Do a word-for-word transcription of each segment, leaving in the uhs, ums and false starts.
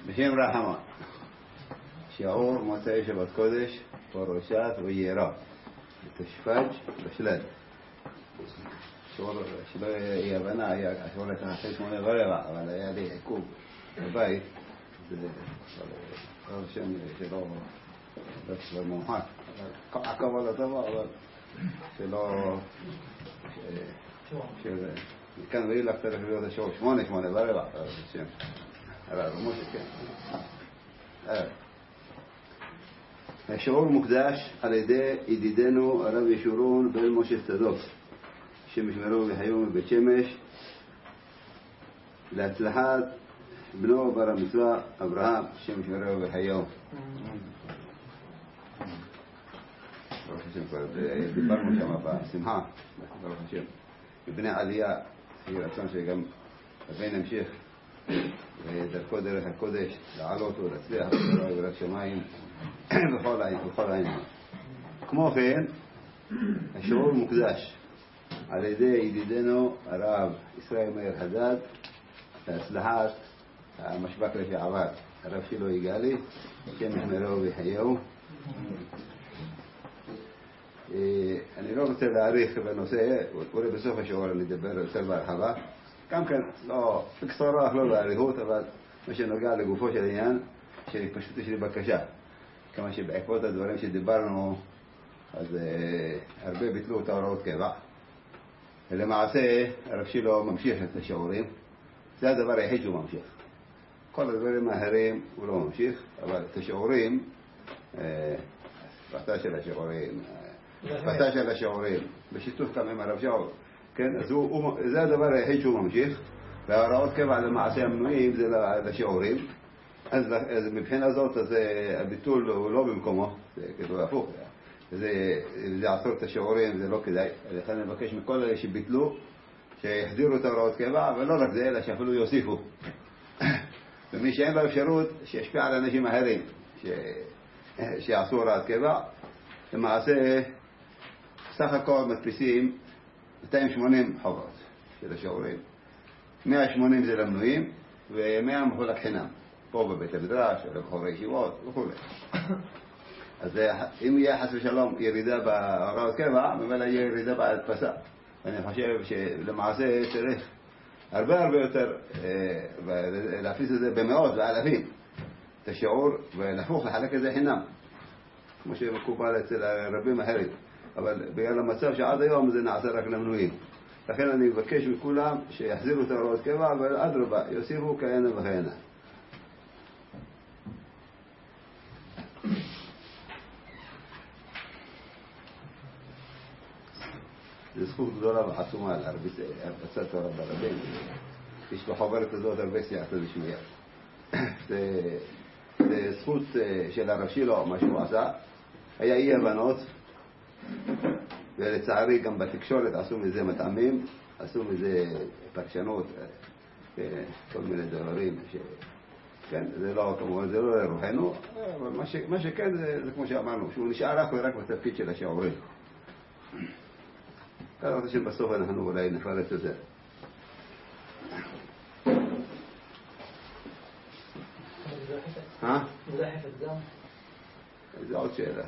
בשם רחמה, שיעור מוצאי שבת קודש, פרשת וירא, בתשפ"ג בשלד. שיעור שלא יהיה הבנה, היה שיעור אחרי שמונה ורבע, אבל היה לי עיכוב בבית, זה שם שלא לא מומחק, עקב על הטבע, אבל שלא כאן ואי לך תלך להיות השיעור שמונה, שמונה ורבע, שם הרב משה, כן. השיעור מוקדש על ידי ידידנו הרב ישורון בן משה צדוק, שמשמרו וחיום בבית שמש, להצלחת בנו בר המצווה אברהם, שמשמרו וחיום. ברוך השם, כבר דיברנו שם בשמחה, ברוך השם. מבני עלייה, היא רצון שגם הבן נמשיך ודרכו דרך הקודש לעלות ולהצליח ולראות שמיים בכל העניין. כמו כן, השיעור מוקדש על ידי ידידנו הרב ישראל מאיר חדד להצלחת המשבק לשעבר, הרב שלו יגאלי, השם יחמרו ויחיהו. אני לא רוצה להאריך בנושא, אולי בסוף השיעור אני אדבר יותר בהרחבה. גם כן, לא, בקצרה, לא באריכות, אבל מה שנוגע לגופו של העניין, שפשוט יש לי בקשה. כמה שבעקבות הדברים שדיברנו, אז אה, הרבה ביטלו את ההוראות קבע. ולמעשה, הרב שלו ממשיך את השיעורים. זה הדבר היחיד שהוא ממשיך. כל הדברים האחרים הוא לא ממשיך, אבל את השיעורים, הספחתה של השיעורים, הספחתה של השיעורים, בשיתוף כמה עם הרב שאול, כן, אז הוא, הוא, זה הדבר היחיד שהוא ממשיך, וההוראות קבע למעשה המנויים זה לשיעורים, אז, אז מבחינה זאת אז הביטול הוא לא במקומו, זה כאילו הפוך, זה, זה עצור את השיעורים, זה לא כדאי, לכן אני מבקש מכל אלה שביטלו, שיחזירו את ההוראות קבע, ולא רק זה, אלא שאפילו יוסיפו. ומי שאין לו אפשרות, שישפיע על אנשים אחרים, ש... שיעשו הוראת קבע, למעשה סך הכל מדפיסים מאתיים ושמונים חוברות של השיעורים. מאה ושמונים זה למנויים, ו-מאה מחולק חינם. פה בבית המדרש, או בחורי ישיבות, וכו'. אז אם יהיה חס ושלום ירידה בהוראות קבע, ממילא יהיה ירידה בהדפסה. ואני חושב שלמעשה צריך הרבה הרבה יותר להפיס את זה במאות ואלפים את השיעור, ולהפוך לחלק את זה חינם, כמו שמקובל אצל רבים אחרים. אבל בגלל המצב שעד היום זה נעשה רק למנויים. לכן אני מבקש מכולם שיחזירו את ההוראות קבע, אבל אדרבה, יוסיפו כהנה וכהנה. זו זכות גדולה ועצומה להרבצת תורה ברבים. יש בחוברת הזאת הרבה סייעתא דשמיא. זה זכות של הרב שלו, מה שהוא עשה. היה אי הבנות, ולצערי גם בתקשורת עשו מזה מטעמים, עשו מזה פרשנות, כל מיני דברים ש... כן, זה לא, כמובן, זה לא לרוחנו, אבל מה, ש... מה שכן זה, זה כמו שאמרנו, שהוא נשאר רק ורק בתפקיד של השיעורים. כאן רוצה שבסוף אנחנו אולי נפרט את זה. אה? מזחפת גם? זה עוד שאלה.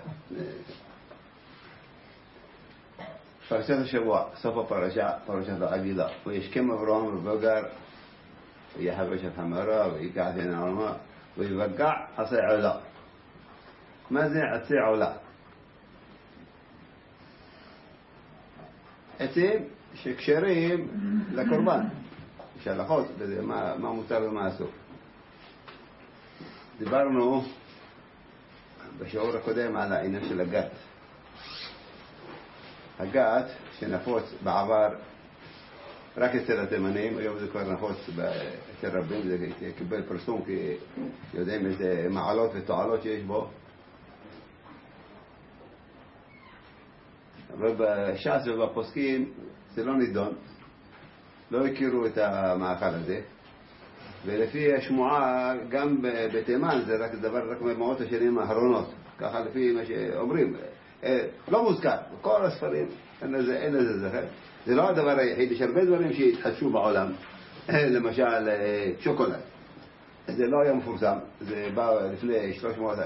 פרשת השבוע, סוף הפרשה, פרשת העגילה. וישכם אברהם ובגר, ויחבש את המרה, ויקח את העלמה, ויבגע עצי עולה. מה זה עצי עולה? עצים שקשרים לקורבן. יש הלכות בזה, מה, מה מותר ומה אסור. דיברנו בשיעור הקודם על העניין של הגת. הגת שנפוץ בעבר רק אצל התימנים, היום זה כבר נפוץ אצל רבים, זה קיבל פרסום כי יודעים איזה מעלות ותועלות שיש בו. אבל בש"ס ובפוסקים זה לא נידון, לא הכירו את המאכל הזה, ולפי השמועה גם בתימן זה רק דבר רק ממאות השנים האחרונות, ככה לפי מה שאומרים, לא מוזכר, בכל הספרים אין לזה, אין לזה זכר. זה לא הדבר היחיד, יש הרבה דברים שהתחדשו בעולם, למשל שוקולד, זה לא היה מפורסם, זה בא לפני שלוש מאות,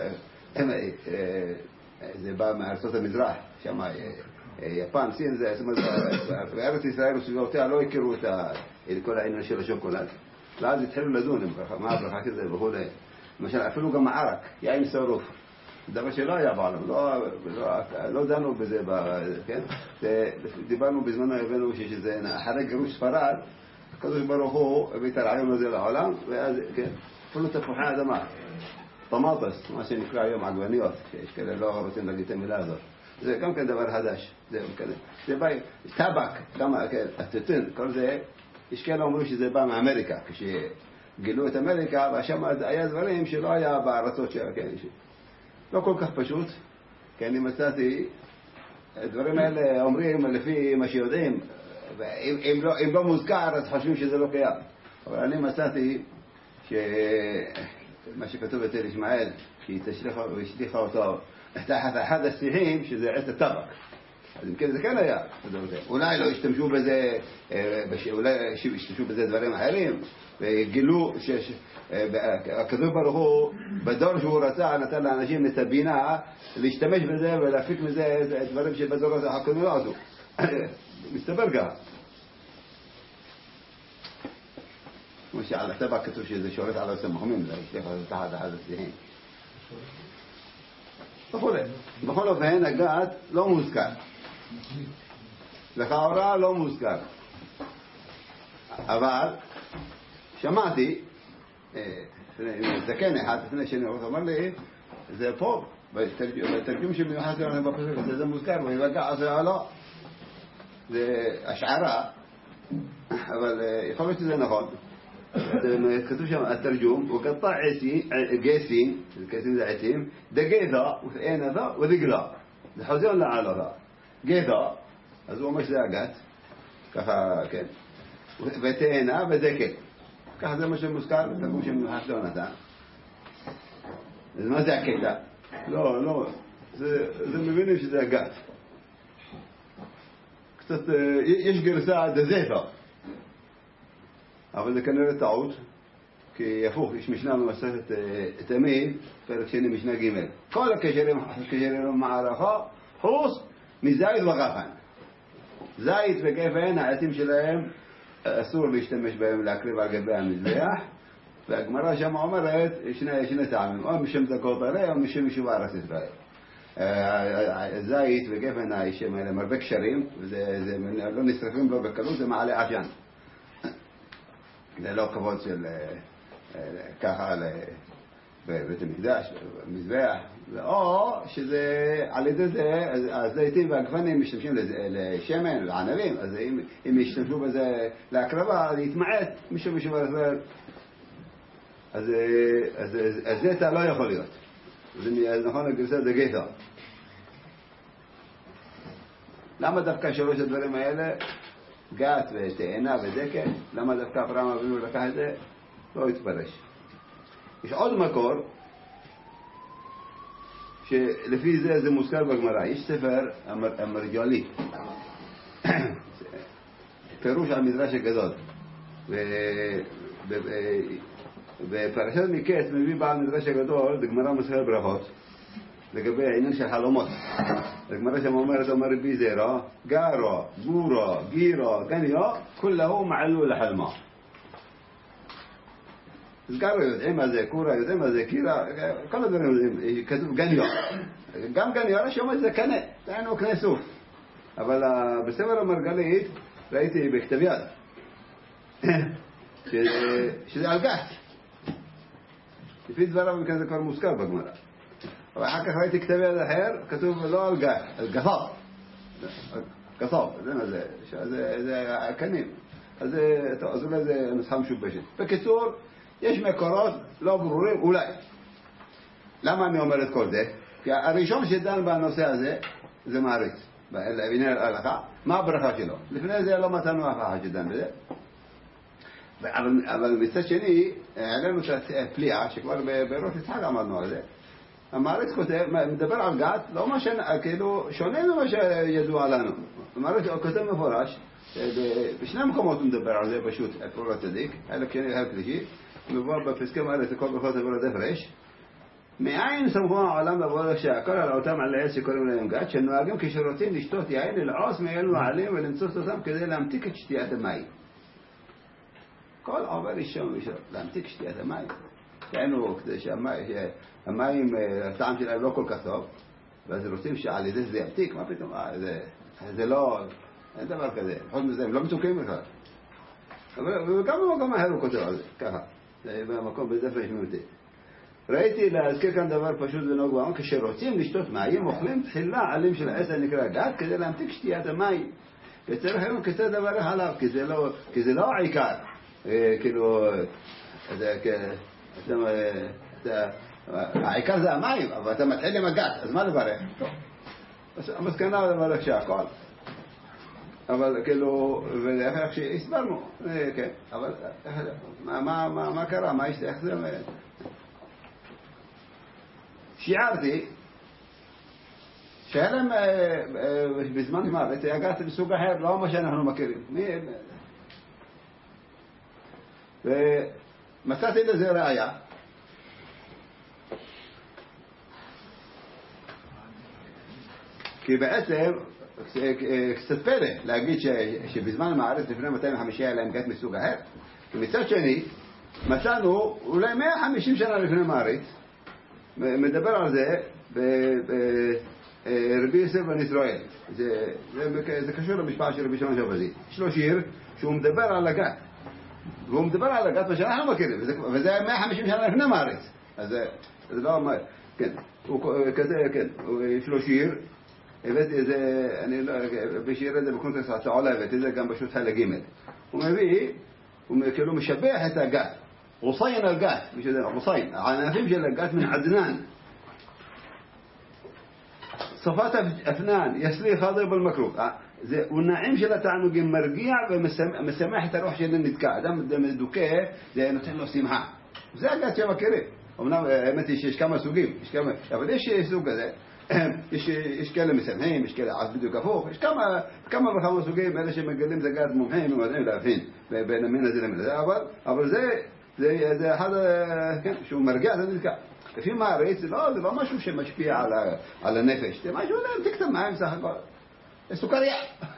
זה בא מארצות המזרח, שם יפן, סין, זה, זאת אומרת, בארץ ישראל וסביבותיה לא הכירו את כל העניין של השוקולד. ואז התחילו לדון, מה הברכה כזה וכו'. למשל, אפילו גם הערק, יין שרוף. דבר שלא היה בעולם, לא, לא, לא דנו בזה, כן? דיברנו בזמנו, הבאנו שזה אחרי גירוש ספרד, הקדוש ברוך הוא הביא את הרעיון הזה לעולם, ואז, כן, אפילו תפוחי אדמה, טמאטס, מה שנקרא היום עגבניות, שיש כאלה לא רוצים להגיד את המילה הזאת. זה גם כן דבר חדש, זה כזה. זה בא, טבק, כמה, כן, הטוטין, כל זה, יש כאלה אומרים שזה בא מאמריקה, כשגילו את אמריקה, ושם היה דברים שלא היה בארצות שלה, כן, לא כל כך פשוט, כי אני מצאתי, הדברים האלה אומרים לפי מה שיודעים, אם לא, אם לא מוזכר, אז חושבים שזה לא קיים. אבל אני מצאתי שמה שכתוב אצל ישמעאל, שהיא השליחה אותו תחת אחד השיאים, שזה עץ הטבק. אז אם כן, זה כן היה. אולי לא השתמשו בזה, אולי השתמשו בזה דברים אחרים, וגילו שהקדוש ברוך הוא, בדור שהוא רצה, נתן לאנשים את הבינה, להשתמש בזה ולהפיק מזה דברים שבדור הזה הקודמים לא עשו. מסתבר גם. כמו שעל הטבק כתוב שזה שורט על עושה מחומים, זה השליח הזה תחת אחד השיאים. בכל אופן, הגת לא מוזכר. לכאורה לא מוזכר. אבל שמעתי, זקן אחד לפני שני הוא אמר לי, זה פה, בתרגום שמיוחס לנו בפסוק, זה מוזכר, ויבקע עשה לא. זה השערה, אבל יכול להיות שזה נכון. כתוב שם התרגום, וקטע גייסין, גייסין זה עצים, דגיידה, ופעינדה, ודגלה. זה חוזר לעלוה. גיידה, אז הוא אומר שזה הגת, ככה, כן. ותאנה ודקל. ככה זה מה שמוזכר, בתרגום שמיוחס לא נתן. אז מה זה הקטע? לא, לא, זה מבינים שזה הגת. קצת, יש גרסה דזיתה. אבל זה כנראה טעות, כי הפוך, יש משנה במסכת תמיד, פרק שני משנה ג' כל הקשרים, הקשרים במערכה, חוץ מזית וגפן. זית וגפן, העצים שלהם, אסור להשתמש בהם להקריב על גבי המזבח, והגמרא שם אומרת, שני, שני טעמים, או משם דקות הרי, או משם יישוב ארץ ישראל. זית וגפן, האישים האלה, מרבה קשרים, וזה לא נשרפים לו בקלות, זה מעלה עשן. זה לא כבוד של ככה בבית המקדש, במזבח, או שזה על ידי זה, הזיתים והגפנים משתמשים לשמן, לענבים, אז אם ישתמשו בזה להקרבה, זה יתמעט מישהו מישהו ברזל, אז זיתה לא יכול להיות. אז נכון, הגרסה זה גייתה. למה דווקא שלוש הדברים האלה? גת ותאנה ודקל, למה דווקא אברהם אבינו לקח את זה? לא יתפרש. יש עוד מקור שלפי זה זה מוזכר בגמרא. יש ספר המרג'לי, פירוש על מדרש הגדול, בפרשת מקץ מביא בעל מדרש הגדול בגמרא מסכת ברכות לגבי העניין של חלומות. הגמרא שם אומרת, אומר רבי זירא, גארא, גורא, גירא, גניא, כולהו מעלול לחלמה. אז גארא יודעים מה זה, קורא יודעים מה זה, קירא, כל הדברים יודעים, כתוב גניא. גם גניא רשום את זה קנה, דהיינו קנה סוף. אבל בספר המרגלית ראיתי בכתב יד, שזה על גת. לפי דבריו זה כבר מוזכר בגמרא. ואחר כך ראיתי כתב יד אחר, כתוב לא על גת, על גסב. גסב, זה מה זה, זה הקנים. אז אולי זה נוסחה משובשת. בקיצור, יש מקורות לא ברורים, אולי. למה אני אומר את כל זה? כי הראשון שדן בנושא הזה, זה מעריץ. בענייני ההלכה, מה הברכה שלו? לפני זה לא מצאנו אף אחד שדן בזה. אבל מצד שני, העלינו את הפליאה, שכבר בראש יצחק עמדנו על זה. המעריץ כותב, מדבר על גת, לא מה כאילו, שונה ממה שידוע לנו. המעריץ כותב מפורש, בשני מקומות הוא מדבר על זה פשוט, אפילו לא צדיק, חלק שני וחלק שלישי, מבוא בפסקי מעלת לכל ברכות עבורת הפרש, מאין סמכו העולם לבוא שהכל על אותם עלי עץ שקוראים להם גת, שנוהגים כשרוצים לשתות יין ללעוס מאלו העלים ולנצוץ אותם כדי להמתיק את שתיית המים. כל עובר ראשון ראשון, להמתיק שתיית המים. כאילו, כדי שהמים, הטעם שלהם לא כל כך טוב, ואז רוצים שעל ידי זה ימתיק, מה פתאום? זה לא, אין דבר כזה. חוץ מזה, הם לא מתוקים בכלל. וגם במקום אחר הוא כותב על זה, ככה. זה במקום בדפר שמותי. ראיתי להזכיר כאן דבר פשוט ונוג בעם, כשרוצים לשתות מים, אוכלים תחילה עלים של העץ הנקרא גת, כדי להמתיק שתיית המים. וצריך היום כזה דבר עליו, כי זה לא העיקר. כאילו, העיקר זה המים, אבל אתה מתחיל עם הגת, אז מה לברך? המסקנה לברך שהכל. אבל כאילו, ואיך שהסברנו, כן, אבל מה קרה, מה יש, איך זה... שיערתי שהיה להם בזמן מוות, הגת בסוג אחר, לא מה שאנחנו מכירים. ומצאתי לזה ראיה, כי בעצם קצת פלא להגיד שבזמן המערכת לפני מאתיים וחמישים היה להם גת מסוג אחר. ומצד שני מצאנו אולי מאה וחמישים שנה לפני מערכת מדבר על זה ברבי יוסף בן ישראל. זה, זה, זה קשור למשפחה של רבי שמעון שבזי. יש לו שיר שהוא מדבר על הגת, והוא מדבר על הגת מה שאנחנו מכירים, וזה, וזה היה מאה וחמישים שנה לפני מערכת. אז זה, זה לא אומר, כן, הוא כזה, כן, יש לו שיר, הבאתי את זה, אני לא, בשיר את זה בקונטקסט הצעולה, הבאתי את זה גם בשו"ת חלק ג'. הוא מביא, הוא כאילו משבח את הגת. غصين القات مش هذا غصين عنافيم جل القات من عدنان صفات أفنان يسلي خاضر بالمكروه زي والنعيم جل تعنق مرجيع ومسامحة الروح جل نتكا دم دم الدكاه زي نتحل له سمحة زي القات يا مكري ومنا متى إيش كم سوقيم إيش كم يعني إيش سوق هذا إيش إيش كلام مسامحين إيش كلام عبد كفوف إيش كم كم بخمس سوقيم هذا شيء مقدم زكاة مهم وبعدين لا فين بين من هذا من هذا أول أول زي زي زي هذا كان شو مرجع ذلك في ما رئيس لا ده ما شو شيء مشبيه على على النفس ما شو لا تكتب معي مسح السكرية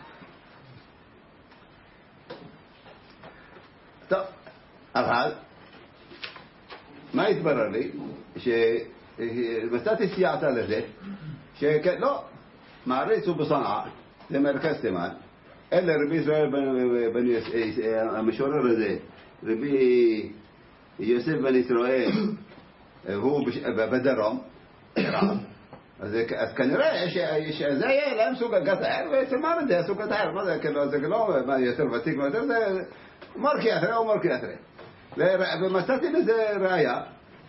طب هذا ما يتبرر لي شيء بستات السياعة لذي شيء لا مع رئيس بصنعاء زي مركز تمام إلا ربي إسرائيل بن بن مشهور رزي ربي يوسف بن إسرائيل هو بدرهم אז כנראה יש זה להם סוג הגתר ומה מדי סוג הגתר מה זה כאילו זה לא מה יותר ותיק מה יותר זה מרקי אחרי או מרקי אחרי ומצאתי לזה ראיה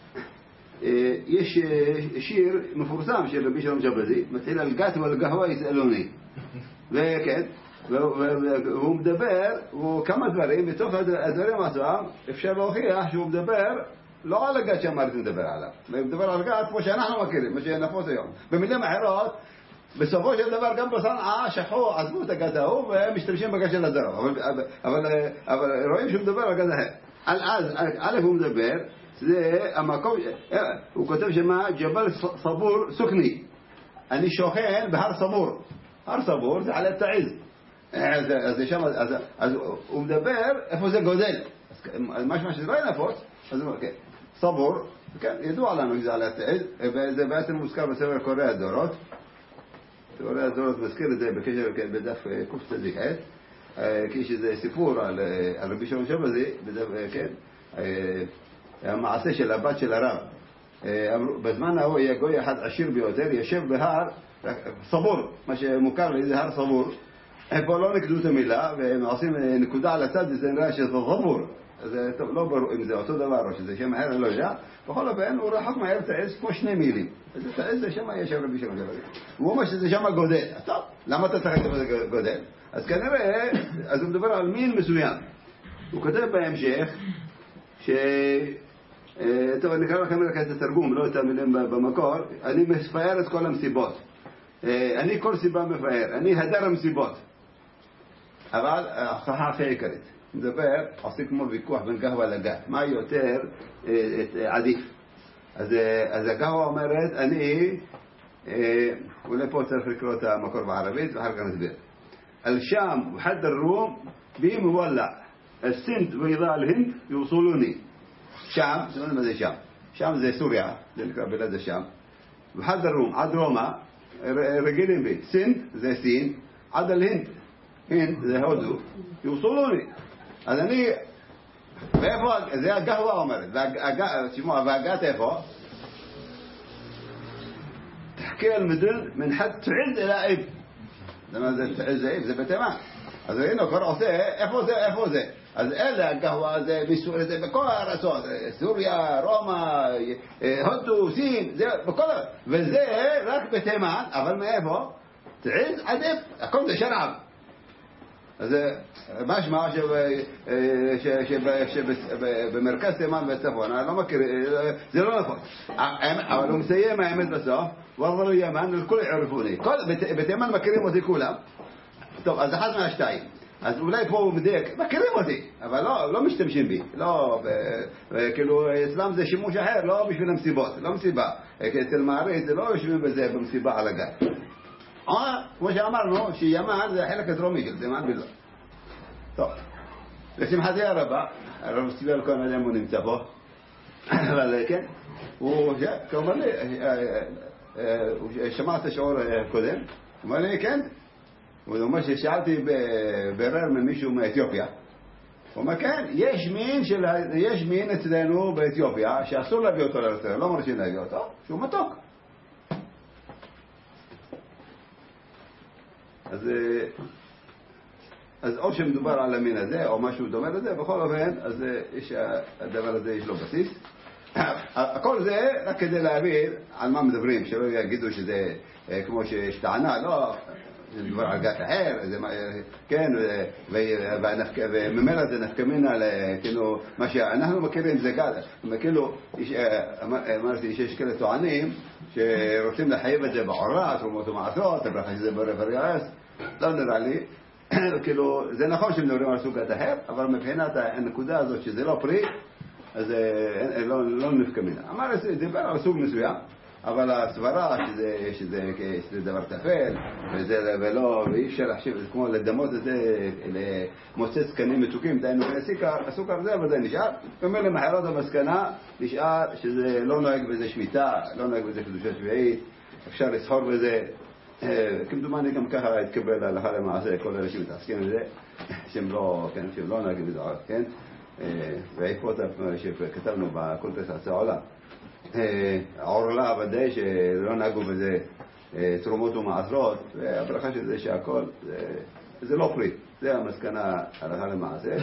יש שיר מפורסם של רבי שלום שבזי מתחיל על גת ולגהווה יסאלוני וכן והוא מדבר וכמה דברים בתוך הדברים עצמם אפשר להוכיח שהוא מדבר לא על הגת שאמרתי מדבר עליו, הוא מדבר על הגת כמו שאנחנו מכירים, מה שנפוץ היום. במילים אחרות, בסופו של דבר גם בצנעא שכחו, עזבו את הגת ההוא והם משתמשים בגת של הזרע, אבל, אבל, אבל רואים שהוא מדבר על הגת אחר. אז א' הוא מדבר, זה המקום, הוא כותב שמה ג'בל סבור סוכני, אני שוכן בהר סבור, הר סבור זה על התעיז. אז, אז, שם, אז, אז הוא מדבר איפה זה גודל, אז משמע שזה לא נפוץ, אז הוא כן. סבור, כן, ידוע לנו שזה על התעיד, וזה בעצם מוזכר בספר קוראי הדורות. קוראי הדורות מזכיר את זה בקשר בדף קוף צדיק עת, כי שזה סיפור על, על רבי שלום שבזי, כן, המעשה של הבת של הרב. בזמן ההוא היה גוי אחד עשיר ביותר, יושב בהר סבור, מה שמוכר לי זה הר סבור. פה לא נקדו את המילה, והם עושים נקודה על הצד, וזה נראה שזה סבור. זה טוב, לא ברור אם זה אותו דבר או שזה שם אחר, לא יודע. בכל אופן, הוא רחוק מהר תעז כמו שני מילים. אז תעז זה שם יש רבי שלום שבזי. הוא אומר שזה שם גודל. אז טוב, למה אתה צריך את זה גודל? אז כנראה, אז הוא מדבר על מין מסוים. הוא כותב בהמשך, ש... טוב, אני אקרא לכם את התרגום, לא את המילים במקור. אני מפאר את כל המסיבות. אני כל סיבה מפאר. אני הדר המסיבות. אבל ההוכחה הכי עיקרית. מדבר, עושה כמו ויכוח בין גהווה לגת, מה יותר עדיף. אז, אז הגהווה אומרת, אני, אולי פה צריך לקרוא את המקור בערבית ואחר כך נסביר. الشام وحد الروم بيه مولع السند وإضاء الهند يوصلوني شام شنو ماذا شام شام زي سوريا ذلك بلاد الشام وحد الروم عد روما رجلين بيه سند زي سين عد الهند هند زي هودو يوصلوني هذا ني فيفو زي القهوة عمر شموها باقات ايفو تحكي المدن من حد تعز إلى إب لما تعز إب زي بتمام אז הנה כבר עושה, איפה זה, איפה זה? אז אלה הגהווה זה בסוריה, זה בכל הארצות, סוריה, רומא, הודו, סין, זה בכל הארצות. וזה רק בתימן, אבל מאיפה? תעיז עדיף, הכל זה שרעב. אז משמע שבמרכז תימן וצפון, אני לא מכיר, זה לא נכון. אבל הוא מסיים האמת בסוף, ועבר לימן, וכול יערפוני. בתימן מכירים אותי כולם. טוב, אז אחד מהשתיים. אז אולי פה הוא מדייק, מכירים אותי, אבל לא, לא משתמשים בי. לא, כאילו, אצלם זה שימוש אחר, לא בשביל המסיבות, לא מסיבה. אצל מערית זה לא יושבים בזה במסיבה על הגג. אה, כמו שאמרנו, שימן זה החלק הדרומי של תימן בלבד. טוב, לשמחתי הרבה, הרב סטיבל כל מיני הוא נמצא פה, אבל כן, הוא, כאומר לי, שמע את השיעור קודם, הוא אומר לי, כן, הוא אומר ששאלתי ברר ממישהו מאתיופיה, הוא אומר כן, יש מין, של, יש מין אצלנו באתיופיה שאסור להביא אותו לארץ, לא מרשים להביא אותו, שהוא מתוק. אז, אז או שמדובר על המין הזה או משהו דומה לזה, בכל אופן, אז יש, הדבר הזה יש לו בסיס. הכל זה רק כדי להבין על מה מדברים, שלא יגידו שזה כמו שיש טענה, לא, זה מדובר על גת אחר, כן, וממילא זה נפקמינה, כאילו, מה שאנחנו מכירים זה גת, כאילו, אמרתי שיש כאלה טוענים שרוצים לחייב את זה בעורה, תרומות ומעשרות, הברכה שזה ברפריאס, לא נראה לי, כאילו, זה נכון שמדברים על סוג גת אחר, אבל מבחינת הנקודה הזאת שזה לא פרי, אז לא נפקמינה. אמר, דיבר על סוג מסוים, אבל הסברה שזה, שזה, שזה דבר תפל, וזה, ולא, ואי אפשר להחשיב, זה כמו לדמות את זה, למוצץ קנים מתוקים, דיינו בסוכר, הסוכר זה ודאי נשאר, ואומר למחרות המסקנה, נשאר שזה לא נוהג בזה שמיטה, לא נוהג בזה קדושה שביעית, אפשר לסחור בזה, כמדומני גם ככה התקבל הלכה למעשה, כל אלה שמתעסקים בזה, שהם לא, כן, שהם לא נוהגים בזה, כן, והעקבות שכתבנו בקונטקסט העולם. עורלה ודאי שלא נהגו בזה תרומות ומעשרות, והברכה של זה שהכל זה לא פרי, זה המסקנה הלכה למעשה.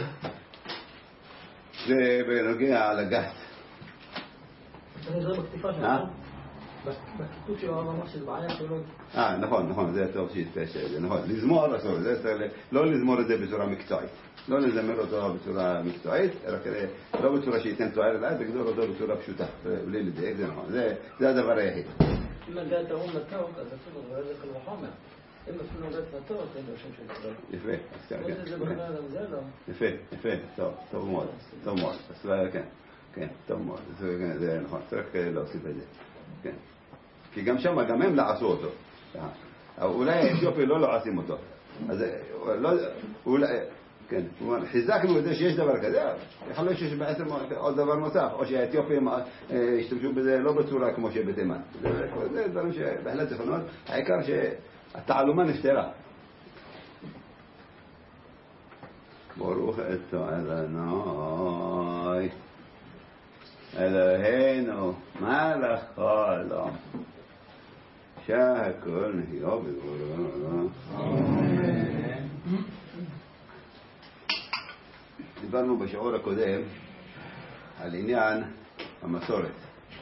זה בנוגע לגת. אני זוכר בכתיבה שלו, בכיתוב שלו אמר שזה בעיה שלו. אה, נכון, נכון, זה טוב שהתפש, זה נכון, לזמור אסור, לא לזמור את זה בצורה מקצועית, לא לזמר אותו בצורה מקצועית, לא בצורה שייתן תואר אליי, תגדור אותו בצורה פשוטה, בלי לדייק, זה נכון, זה הדבר היחיד. אם הגעת ההוא מתוק, אז אסור, אבל זה כל וחומר. אם אפילו הגעת מתוק, זה לא שם של תורה. יפה, יפה, יפה, טוב, טוב מאוד, טוב מאוד, כן, כן, טוב מאוד, זה נכון, צריך להוסיף את זה, כן. כי גם שם, גם הם לעשו אותו. אולי האתיופי לא לעשים אותו. אז אולי, כן, חיזקנו את זה שיש דבר כזה, יכול להיות שיש בעצם עוד דבר נוסף, או שהאתיופים השתמשו בזה לא בצורה כמו שבתימן. זה דברים שבהחלט נכונות, העיקר שהתעלומה נפתרה. ברוך אתה אדוני אלוהינו מלך העולם שהכל נהיה בדברו. דיברנו בשיעור הקודם על עניין המסורת.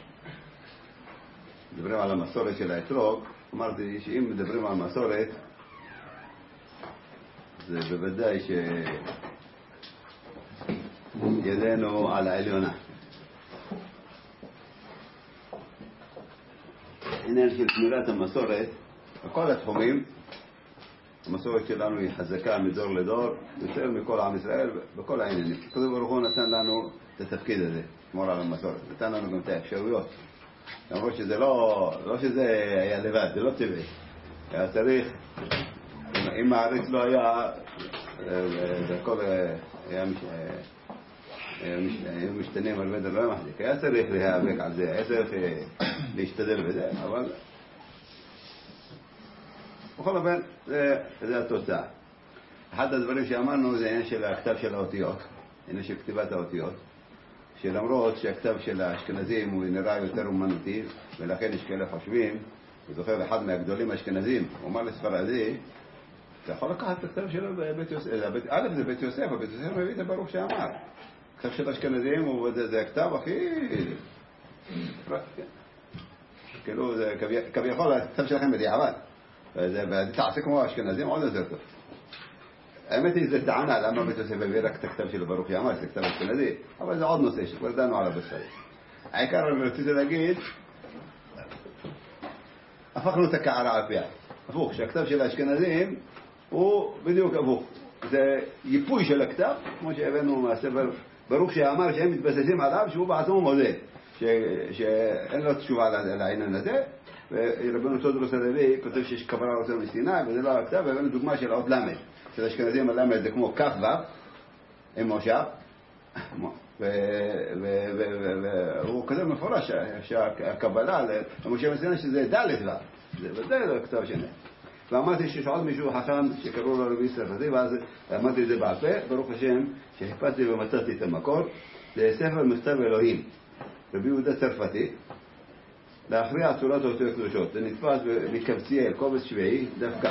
מדברים על המסורת של האתרוג, אמרתי שאם מדברים על מסורת זה בוודאי שידנו על העליונה. עניין של שמירת המסורת בכל התחומים המסורת שלנו היא חזקה מדור לדור, יותר מכל עם ישראל, בכל העניינים. הקדוש ברוך הוא נתן לנו את התפקיד הזה, שמור על המסורת. נתן לנו גם את האפשרויות. למרות שזה לא, לא שזה היה לבד, זה לא טבעי. היה צריך, אם הארץ לא היה, זה הכל היה משתנים על בדר לא מחזיק. היה צריך להיאבק על זה, היה צריך להשתדל בזה, אבל בכל אופן, זה, זה התוצאה. אחד הדברים שאמרנו זה עניין של הכתב של האותיות, עניין של כתיבת האותיות, שלמרות שהכתב של האשכנזים הוא נראה יותר אומנותי, ולכן יש כאלה חושבים, אני זוכר אחד מהגדולים האשכנזים, הוא אמר לספרדי, אתה יכול לקחת את הכתב שלו בבית יוסף, א' זה בית יוסף, בית יוסף מביא את הברוך שאמר. הכתב של האשכנזים הוא, זה, זה הכתב הכי... כאילו, זה כביכול, הכתב שלכם בדיעבד. וזה תעשה כמו האשכנזים עוד יותר טוב. האמת היא, זה טענה, למה בית יוסף הביא רק את הכתב של ברוך יאמר, זה כתב אשכנזי, אבל זה עוד נושא שכבר דנו עליו בספר. העיקר אני רציתי להגיד, הפכנו את הקערה על פיה. הפוך, שהכתב של האשכנזים הוא בדיוק הפוך. זה ייפוי של הכתב, כמו שהבאנו מהספר ברוך שאמר שהם מתבססים עליו, שהוא בעצמו מודה, שאין לו תשובה לעניין הזה. ורבנו תודרוס הלוי כותב שיש קבלה רוצה מסיני, וזה לא הכתב, והבאנו דוגמה של עוד למד. של אשכנזים הלמד זה כמו כף ו' עם מושב, והוא כזה מפורש שהקבלה למשה מסיני שזה ד' ו', זה לא הכתב שני. ואמרתי שיש עוד מישהו חכם שקראו לו רבי צרפתי, ואז אמרתי את זה בעל פה, ברוך השם שחיפשתי ומצאתי את המקור, זה ספר מכתב אלוהים, רבי יהודה צרפתי, להכריע צורת אותיות קדושות. זה נתפס מקבציאל, קובץ שביעי, דווקא.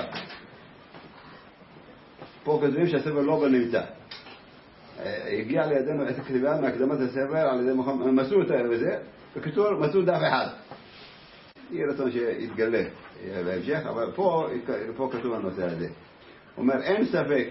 פה כתבים שהספר לא בנמצא. הגיע לידינו את הכתיבה מהקדמת הספר על ידי מוחמד, מסעו את זה, בקיצור, מסעו דף אחד. יהיה רצון שיתגלה בהמשך, אבל פה, פה כתוב הנושא הזה. הוא אומר, אין ספק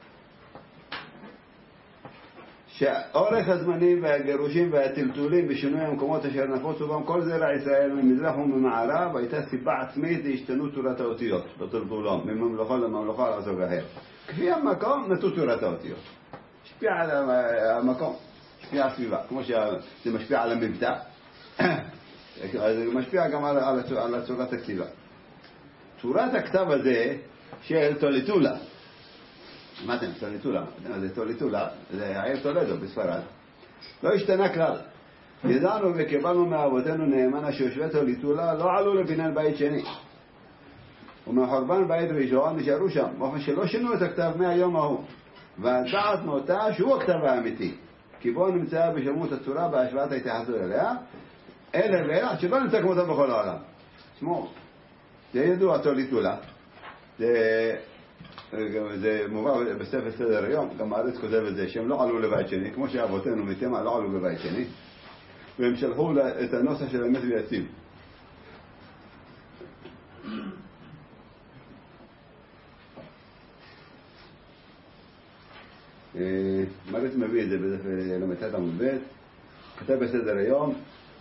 שאורך הזמנים והגירושים והטלטולים בשינוי המקומות אשר נפוצו בהם כל זרע ישראל ממזרח וממערב הייתה סיבה עצמית להשתנות צורת האותיות בטלטולם מממלכה לממלכה על עזוב אחר. כפי המקום נטו צורת האותיות. השפיע על המקום, השפיע על הסביבה, כמו שזה משפיע על המבטא, זה משפיע גם על, על, על צורת הכתיבה. צורת הכתב הזה של טוליטולה, מה אתם? טוליטולה, זה טוליטולה, זה העיר טולדו בספרד, לא השתנה כלל. ידענו וקיבלנו מאבותינו נאמנה שיושבי טוליטולה לא עלו לבניין בית שני, ומחורבן בית ראשון נשארו שם, באופן שלא שינו את הכתב מהיום ההוא, והדעת נוטה שהוא הכתב האמיתי, כי בו נמצאה בשלמות הצורה בהשוואת ההתייחסות אליה, אלה ואלה שלא נמצא כמותם בכל העולם. שמו, זה ידוע טוליטולה, זה... זה מובא בספר סדר היום, גם הארץ כותב את זה, שהם לא עלו לבית שני, כמו שאבותינו מתימה לא עלו לבית שני, והם שלחו את הנוסח של אמת ויציב. מרץ מביא את זה בדף למתת עמוד ב', כתב בסדר היום,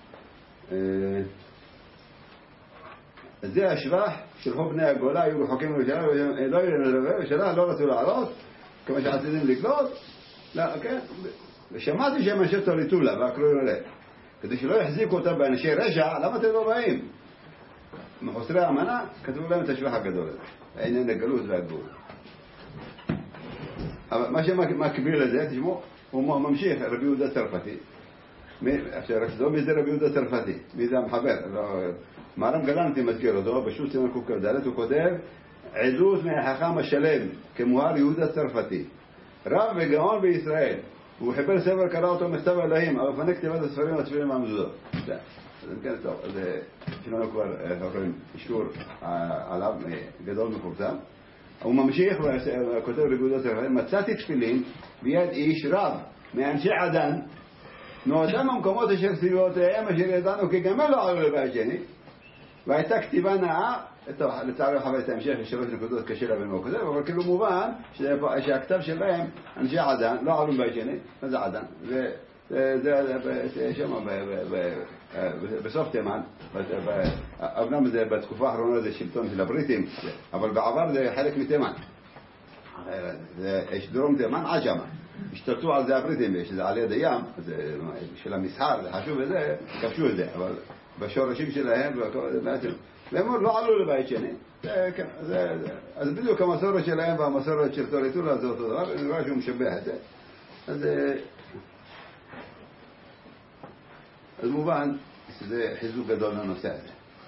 זה השבח שלחו בני הגולה, היו רחוקים ושלה, לא היו לנדבר, ושלה לא רצו לעלות, כמו שעשיתם לקלוט, ושמעתי שהם אנשי טוליטולה, והקראו אליהם. כדי שלא יחזיקו אותם באנשי רשע, למה אתם לא באים? מחוסרי האמנה, כתבו להם את השבח הגדול הזה, העניין הגלות והגבול. אבל מה שמקביל לזה, תשמעו, הוא ממשיך, רבי יהודה צרפתי. עכשיו, לא מי זה רבי יהודה צרפתי, מי זה המחבר? מהר"ם גלנטי מזכיר אותו, בשו"ת סימן ק"ד, הוא כותב, עדות מהחכם השלם, כמוהר יהודה צרפתי, רב וגאון בישראל. הוא חיבר ספר, קרא אותו מכתב אלוהים, על אופני כתיבת הספרים והתפילים והמזוזות. אז כן, טוב, אז יש לנו כבר אישור עליו גדול מפורסם. הוא ממשיך וכותב רבי יהודה צרפתי, מצאתי תפילין ביד איש רב מאנשי עדן, מאותם המקומות אשר סביבותיהם אשר ידענו כי גם הם לא עלו לבית שני, והייתה כתיבה נאה, לצערי חווה את ההמשך לשלוש נקודות קשה להבין מה הוא כותב, אבל כאילו מובן שהכתב שלהם, אנשי עדן, לא עלו לבית שני, מה זה עדן? זה שם בסוף תימן, אמנם זה בתקופה האחרונה זה שלטון של הבריטים, אבל בעבר זה חלק מתימן. יש דרום תימן עג'מה, השתלטו על זה הבריטים, יש זה על יד הים, של המסחר, זה חשוב וזה, כבשו את זה, אבל בשורשים שלהם, והם לא עלו לבית שני. אז בדיוק המסורת שלהם והמסורת של טוריטולה זה אותו דבר, אני רואה שהוא משבח את זה. אז אז מובן שזה חיזוק גדול לנושא הזה.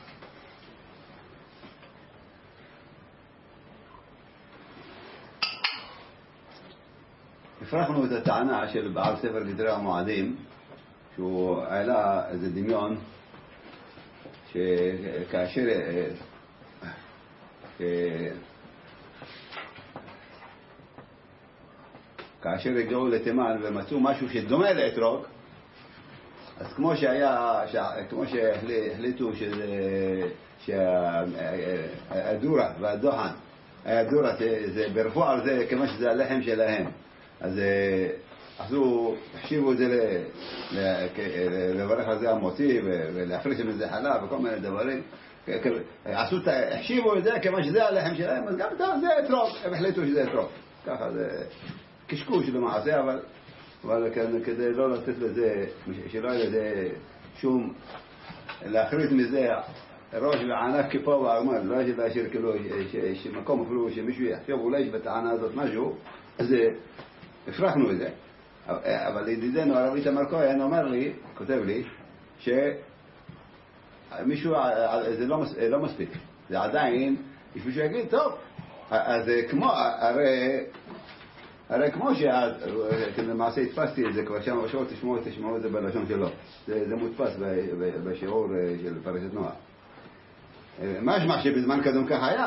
הפרחנו את הטענה של בעל ספר גדרי המועדים, שהוא העלה איזה דמיון שכאשר כאשר הגיעו לתימן ומצאו משהו שדומה לאתרוג, אז כמו שהיה, כמו שהחליטו שהדורה והדוחן, הדורה זה ברפו על זה כמו שזה הלחם שלהם, אז עשו, החשיבו את זה לברך על זה המוציא ולהפריש עם זה חלב וכל מיני דברים, עשו, החשיבו את זה כמו שזה הלחם שלהם, אז גם זה אתרוג, הם החליטו שזה אתרוג. ככה זה קשקוש למעשה, אבל אבל כדי לא לתת לזה, שלא יהיה לזה שום, להחריט מזה ראש וענק כפה וארמל, לא יש להשאיר כאילו שמקום אפילו שמישהו יחשוב אולי יש בטענה הזאת משהו, אז הפרחנו את זה. אבל ידידנו הרב איתמר כהן אומר לי, כותב לי, שמישהו, זה לא מספיק, זה עדיין, יש מישהו יגיד, טוב, אז כמו, הרי הרי כמו שלמעשה התפסתי את זה כבר שם בשעות, תשמעו, תשמעו את זה בלשון שלו. זה, זה מודפס בשיעור של פרשת נוח. משמע שבזמן קדום כך היה.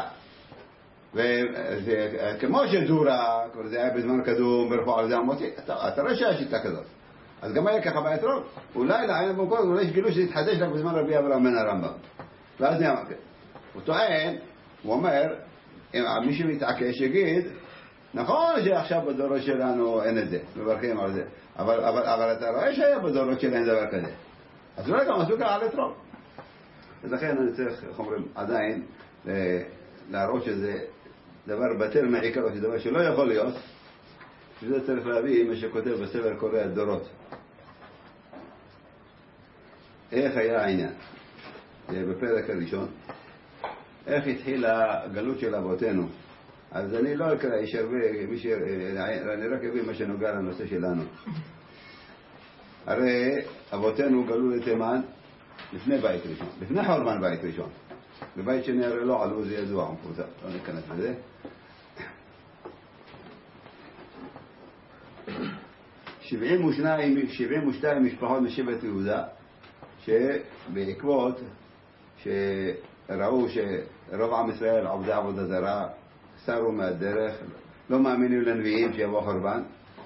וכמו שדורה, כבר זה היה בזמן קדום ברפואה על זה המוציא, אתה, אתה רואה שהיה שיטה כזאת. אז גם היה ככה באתרוג. אולי לעין במקור, אולי יש גילו שהתחדש רק בזמן רבי אברהם בן הרמב"ם. ואז נאמר, הוא טוען, הוא אומר, אם מישהו מתעקש יגיד, נכון שעכשיו בדורות שלנו אין את זה, מברכים על זה, אבל, אבל, אבל אתה רואה שהיה בדורות שלנו דבר כזה. אז אולי גם עשו ככה על אתרוג. ולכן אני צריך, איך אומרים, עדיין להראות שזה דבר בטל מעיקרו, שזה דבר שלא יכול להיות, וזה צריך להביא מה שכותב בספר קורא הדורות. איך היה העניין? בפרק הראשון, איך התחילה הגלות של אבותינו. אז אני לא אקרא, יש הרבה, אני רק אביא מה שנוגע לנושא שלנו. הרי אבותינו גלו לתימן לפני בית ראשון, לפני חורבן בית ראשון. בבית שני הרי לא עלו, זה ידוע, מפורסם, לא ניכנס לזה. שבעים ושתיים משפחות משבט יהודה, שבעקבות שראו שרוב עם ישראל עובדי עבודה זרה, סרו מהדרך, לא מאמינים לנביאים שיבוא חורבן.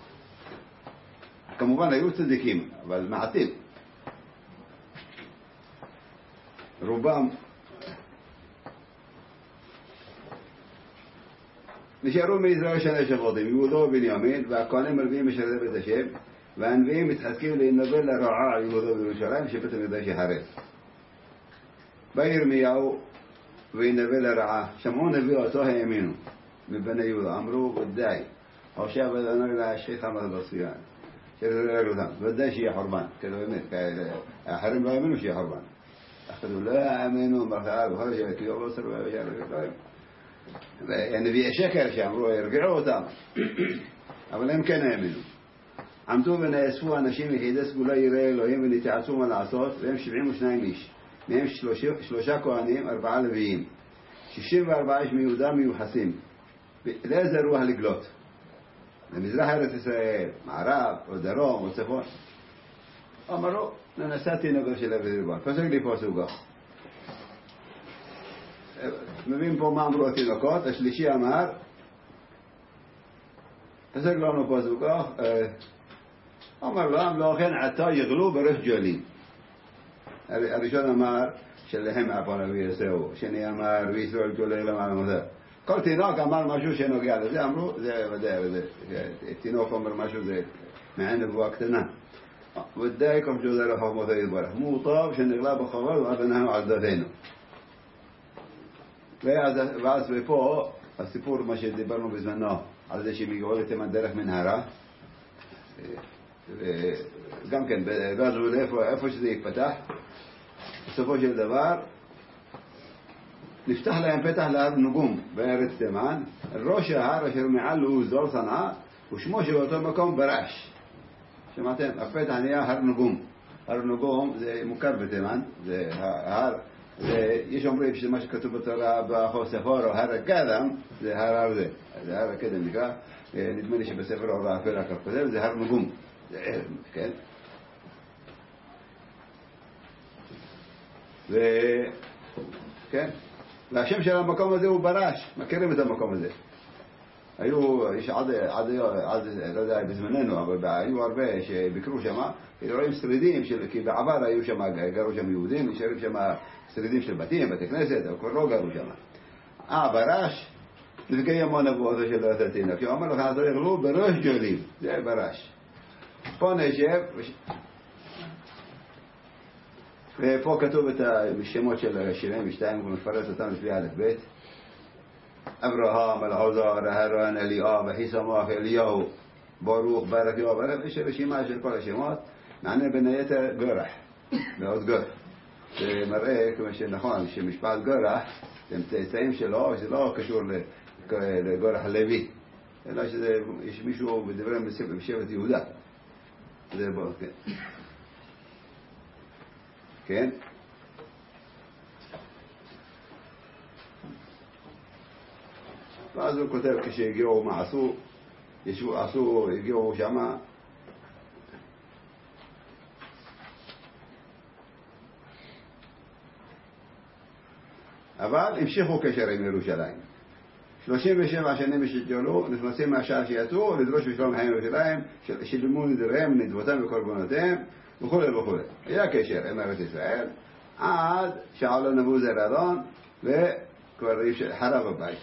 כמובן היו צדיקים, אבל מעטים. רובם נשארו מישראל שני שבודים, יהודה ובנימין, והכהנים מלווים משרתי בית השם, והנביאים מתחזקים להינבל לרעה על יהודה ובירושלים שבית המקדש ייחרב. בא ירמיהו וינבל לרעה, שמעו נביא אותו האמינו מבני יהודה, אמרו ודאי הושע בדנו להשחיך עמד בציון שרזרג אותם, ודאי שיהיה חורבן, כאילו באמת, האחרים לא האמינו שיהיה חורבן, אחרי לא האמינו מרחאה בכל שבט יום לא סרבה ושאר ושאר נביאי שקר שאמרו ירגעו אותם, אבל הם כן האמינו. עמדו ונאספו אנשים יחידי סגולה יראי אלוהים ונתייעצו מה לעשות, והם שבעים ושניים איש, מהם שלושה כהנים, ארבעה לוויים, שישים וארבעה איש מיהודה מיוחסים. לאיזה רוח לגלות? למזרח ארץ ישראל, מערב או דרום או צפון. אמרו, ננסעתי נגו של אבי ריבון, פסק לי פסוקו. מבין פה מה אמרו התינוקות, השלישי אמר, פסק לנו פסוקו, אמר להם, לא כן עתה יגלו בראש ג'לים. הראשון אמר, שלהם אפון אבי יסעו, שני אמר, וישראל ג'ולי למעלה מודר. כל תינוק אמר משהו שנוגע לזה, אמרו, זה ודאי, תינוק אומר משהו, זה מעין נבואה קטנה. ودايكم جوزر حكمته يتبارك مو طاب שנגלה בחובה ואנחנו על דתנו. ואז ופה הסיפור מה שדיברנו בזמנו על זה שהם יגאו לתם הדרך מנהרה, גם כן בגזו איפה שזה יתפתח, בסופו של דבר נפתח להם פתח להר נגום בארץ תימן. ראש ההר אשר מעל הוא זור צנעה ושמו שבאותו מקום ברש. שמעתם? הפתח נהיה הר נגום. הר נגום זה מוכר בתימן, זה ההר, יש אומרים שזה מה שכתוב בתורה באחור ספור או הר הקדם, זה הר הזה, זה הר הקדם נקרא, נדמה לי שבספר אור האפל הכזה, זה הר נגום, כן? וכן, והשם של המקום הזה הוא ברש, מכירים את המקום הזה. היו, יש עד, עד, עד, לא יודע, בזמננו, אבל היו הרבה שביקרו שם, רואים שרידים, של, כי בעבר היו שם, גרו שם יהודים, נשארים שם שרידים של בתים, בתי כנסת, אבל כבר לא גרו שם. אה, ברש, נפגעי המון אבואתו של רתתינה, כי הוא אומר לך, צריך לו בראש ג'ולים, זה ברש. פה נשב, ופה כתוב את השמות של שבעים ושתיים, הוא מפרט אותם לפי א' ב'. אברהם, אלעזר, הרן, אליאב, חיסמך, אליהו, ברוך, ברק, יואב, יש רשימה של כל השמות, מענה בין היתר גורח, מאוד גורח. זה מראה כמו שנכון, שמשפחת גורח, הם צאצאים שלו, זה לא קשור לגורח הלוי, אלא שיש מישהו בדברים בשבט יהודה. זה בוא, כן. כן? ואז הוא כותב כשהגיעו מה עשו, ישבו, עשו, הגיעו שמה, אבל המשיכו קשר עם ירושלים. שלושים ושבע שנים שגלו, נכנסים מהשער שיצאו, לדרוש בשלום חיים ירושלים, שילמו נדריהם, נדבותם וקורבנותיהם, וכו' וכו'. היה קשר עם ארץ ישראל, עד שעלו נבוזראדן, וכבר חרב הבית.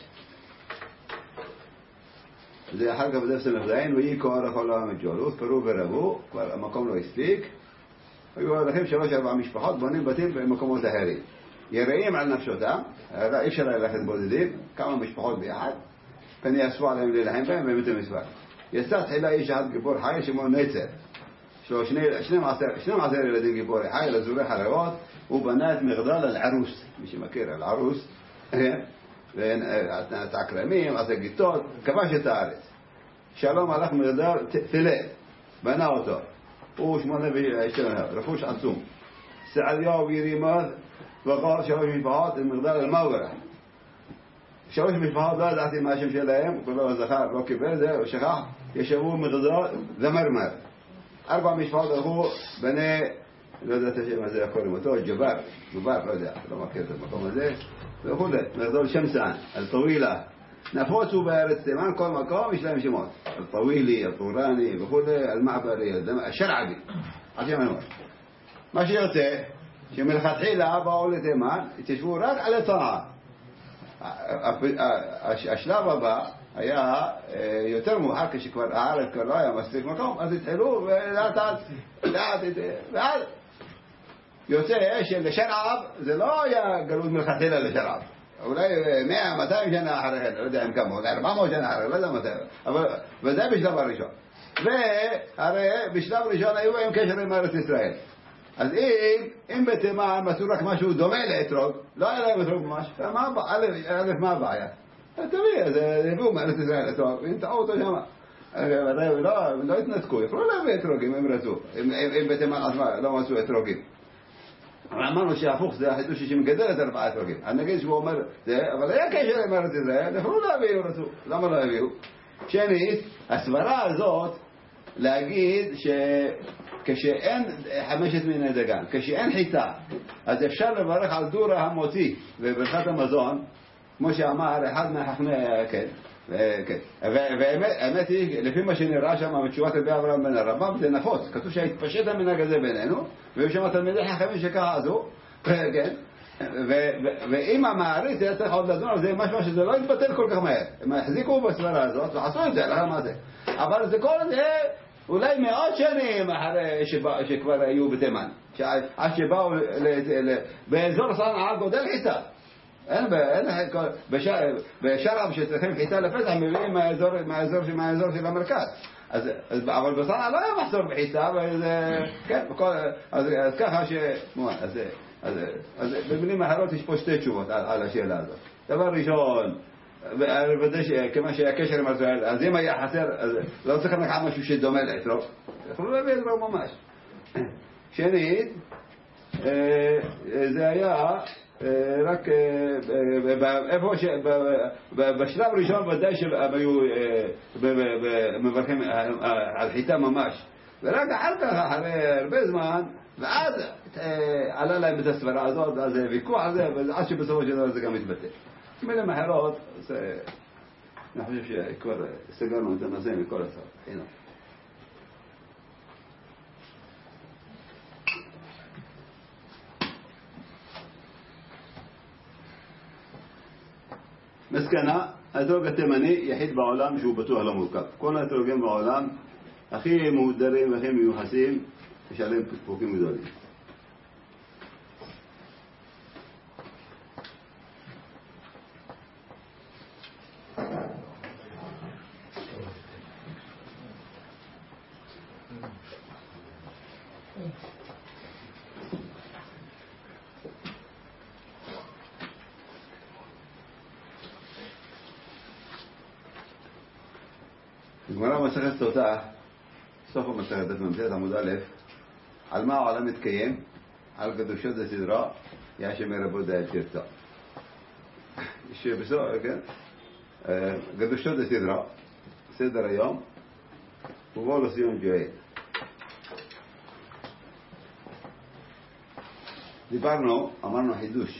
זה אחר כך בדף סמ"ז, ויהי כה לכל העם את ג'ולות, קראו ורבו, כבר המקום לא הספיק, היו הולכים שלוש ארבע משפחות, בונים בתים במקומות אחרים. יראים על נפשותם, אי אפשר ללכת בודדים, כמה משפחות ביחד, פני יאספו עליהם להילחם בהם ומתו מספר. יצא תחילה איש אחד גיבור חי שמו נצר, שלו שנים עשר ילדים גיבורי חי, לזורי חרבות, הוא בנה את מגדל על ערוס, מי שמכיר על ערוס, את העקרמים, עשה גיטות, כבש את הארץ. שלום הלך מגדל תלה, בנה אותו, הוא שמונה ושנה, רפוש עצום. סעדיהו וירימות, וقال שלוש משפחות מגדל אל-מאורע. שלוש משפחות לא ידעתי מה השם שלהם, כולו זכר, לא קיבל, זה שכח, ישבו מגדל זמרמר. ארבע משפחות הלכו בני, לא יודעת השם הזה קוראים אותו, ג'בר, ג'בר, לא יודע, לא מכיר את המקום הזה, וכו', מגדל שמסן, אל-טווילה. נפוצו בארץ תימן, כל מקום יש להם שמות. אל-טווילי, אל-טורני, וכו', אל-מעברי, השרעבי. עשי מנוע. מה שיוצא, שמלכתחילה באו לתימן, התיישבו רק על הצעה. השלב הבא היה יותר מאוחר, כשכבר הארץ כבר לא היה מספיק מקום, אז התחילו ולאט לאט, ואז יוצא שלשרעב, זה לא היה גלות מלכתחילה לשרעב. אולי מאה מאתיים שנה אחרי כן, לא יודע אם כמה, אולי ארבע מאות שנה אחרי, לא יודע מתי, אבל וזה בשלב הראשון. והרי בשלב הראשון היו עם קשר עם ארץ ישראל. אז אם, אם בתימן מצאו רק משהו דומה לאתרוג, לא היה להם אתרוג ממש, א', מה הבעיה? תביא, זה הביאו מארץ ישראל אתרוג, אם טעו אותו שם. לא התנתקו, יכולו להביא אתרוגים אם רצו, אם בתימן עצמה לא מצאו אתרוגים. אמרנו שהפוך, זה החידוש שמגדל את ארבעה אתרוגים. אני נגיד שהוא אומר, אבל היה קשר עם ארץ ישראל, יכולו להביא אם רצו, למה לא הביאו? שנית, הסברה הזאת, להגיד שכשאין חמשת מיני דגן, כשאין חיטה, אז אפשר לברך על דורה המוציא וברכת המזון, כמו שאמר אחד מהחכמי, כן, כן. והאמת היא, לפי מה שנראה שם מתשובת רבי אברהם בן הרמב"ם, זה נפוץ, כתוב שהתפשט המנהג הזה בינינו, והיו שם תלמידי חכמים שככה עשו, כן, ואם המעריץ היה צריך עוד לדון על זה, משהו שזה לא יתבטל כל כך מהר. הם החזיקו בסברה הזאת, ועשו את זה, למה זה? אבל זה כל זה אולי מאות שנים אחרי שבא, שכבר היו בתימן, עד שבאו באזור צנעא גודל חיטה. אין, אין, בשרעב שצריכים חיטה לפסח מביאים מהאזור, מהאזור, מהאזור של המרכז. אז, אז, אבל בצנעא לא היה מחסור בחיטה, אז, כן, בכל, אז, אז ככה ש... אז, אז, אז במילים אחרות יש פה שתי תשובות על, על השאלה הזאת. דבר ראשון, כמה שהקשר עם ישראל, אז אם היה חסר, אז לא צריכים לקחת משהו שדומה לעזרו, יכולו להביא עזרו ממש. שנית, זה היה רק איפה ש... בשלב ראשון ודאי שהם היו מברכים על חיטה ממש, ורק אחר כך, אחרי הרבה זמן, ואז עלה להם את הסברה הזאת, אז ויכוח על זה, ועד שבסופו של דבר זה גם מתבטא. במילים אחרות, אני חושב שכבר סגרנו את הנושא מכל הצעות. הנה. מסקנה, הדרוג התימני יחיד בעולם שהוא בטוח לא מורכב. כל הדרוגים בעולם הכי מהודרים והכי מיוחסים, יש עליהם פספוקים גדולים. גמרא מסכת סוטה, סוף המסכת במסכת עמוד א', על מה העולם מתקיים? על קדושת הסדרה, יא שמרבו דאל תרצה. שבסוף, כן? קדושת הסדרה, סדר היום, ובוא לסיום ג'ואל. דיברנו, אמרנו חידוש,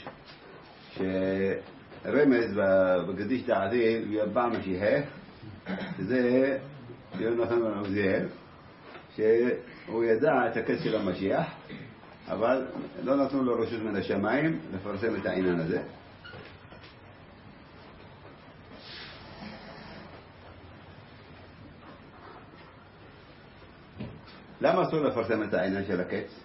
שרמז בקדיש דעתיל יבא משיחה, זה יונתן בן עוזיאל, שהוא ידע את הקץ של המשיח, אבל לא נתנו לו רשות מן השמיים לפרסם את העניין הזה. למה אסור לפרסם את העניין של הקץ?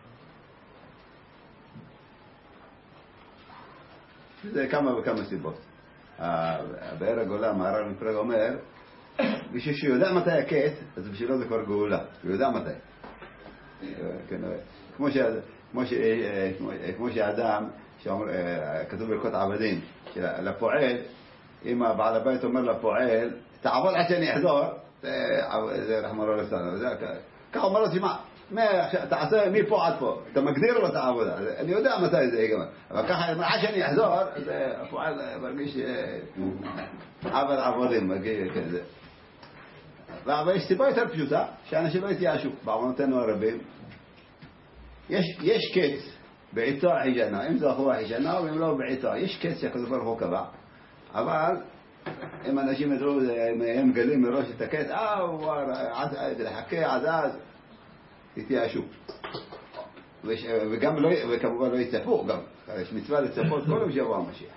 זה כמה וכמה סיבות. הבאר הגולה, מהר"ל מפראג אומר, בשביל שיודע מתי הקץ, אז בשבילו זה כבר גאולה, הוא יודע מתי. כמו ש, כמו ש, כמו שאדם, כתוב ברכות עבדים, לפועל, אם הבעל הבית אומר לפועל, תעבוד עד שאני אחזור, זה רחמנא ליצלן, ככה אומר לו, תשמע, תעשה מפה עד פה, אתה מגדיר לו את העבודה, אני יודע מתי זה ייגמר, אבל ככה, עד שאני אחזור, הפועל מרגיש עבד עבודים, מרגיש כזה. אבל יש סיבה יותר פשוטה, שאנשים לא יתייאשו, בעוונותינו הרבים. יש, יש קץ בעיתו החיג'נה, אם זה אחורה חיג'נה או אם לא בעיתו, יש קץ שהקדוש ברוך הוא קבע, אבל אם אנשים ידעו, הם מגלים מראש את הקץ, אה, הוא לחכה עד אז, יתייאשו. וגם לא, וכמובן לא יצפו, גם יש מצווה לצפות כל יום שיבוא המשיח.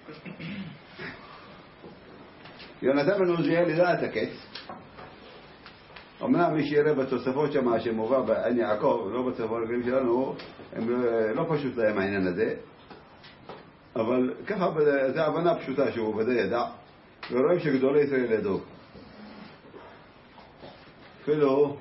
יונתן בן עוזיאל ידע את הקץ. אמנם מי שיראה בתוספות שמה שמובא בעין יעקב, לא בתוספות הרגילים שלנו, הם לא פשוט להם העניין הזה, אבל ככה זו הבנה פשוטה שהוא בזה ידע, ורואים שגדולי ישראל ידעו. אפילו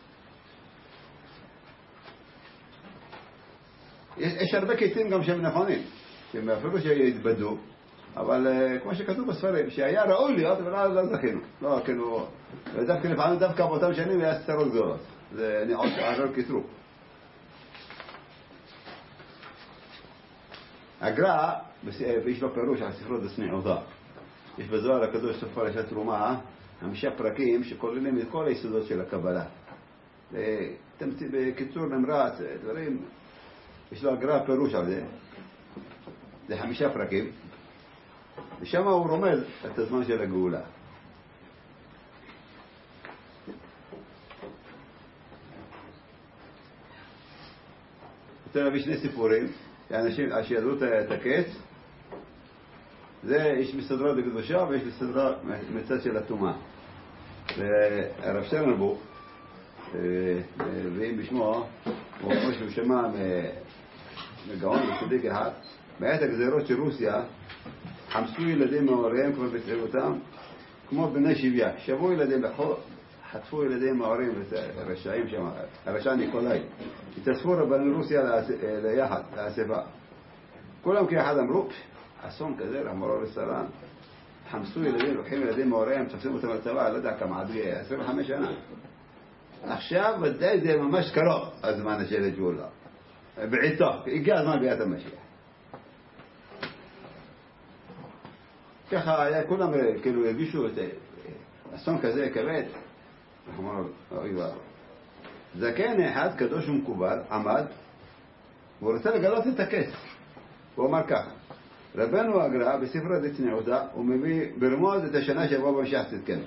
יש, יש הרבה קצים גם שהם נכונים, שהם אפילו שיתבדו, אבל כמו שכתוב בספרים, שהיה ראוי להיות, אבל לא זכינו. לא, כאילו, דווקא לפעמים דווקא באותם שנים היה סתרות גדולות. זה נעוד שערר כתרו. הגר"א, ויש לו פירוש על ספרות הסניעותה. יש בזוהר הקדוש סוף פרשת תרומה, חמישה פרקים שכוללים את כל היסודות של הקבלה. בקיצור נמרץ, דברים, יש לו הגר"א פירוש על זה. זה חמישה פרקים. ושם הוא רומז את הזמן של הגאולה. רוצה להביא שני סיפורים, שאנשים שידעו את הקץ, זה יש מסדרה בקדושה ויש מסדרה מצד של הטומאה. והרב שטרנבוך, ואם בשמו, הוא אומר שהוא שמע מגאון וצדיק אחד, בעת הגזירות של רוסיה, חמסו ילדים מהוריהם כבר בצעירותם, כמו בני שביה. שבו ילדים, חטפו ילדים מההורים, הרשעים שם, הרשע ניקולאי. התאספו רבני רוסיה ליחד, לאספה. כולם כאחד אמרו, אסון כזה, רחמנא ליצלן, חמסו ילדים, לוקחים ילדים מהוריהם, תופסים אותם לצבא, לא יודע כמה, עד עשרים וחמש שנה. עכשיו ודאי זה ממש קרוב, הזמן של הגאולה. בעיתו, הגיע הזמן ביאת המשיח. ככה היה, כולם כאילו הרגישו את אסון כזה כבד. אנחנו אמרנו, אוי ואבוי. זקן אחד קדוש ומקובל עמד, והוא רוצה לגלות את הכס. הוא אמר ככה, רבנו הגר"א בספר דצניעותא, הוא מביא ברמוז את השנה שבו במשיח צדקנו.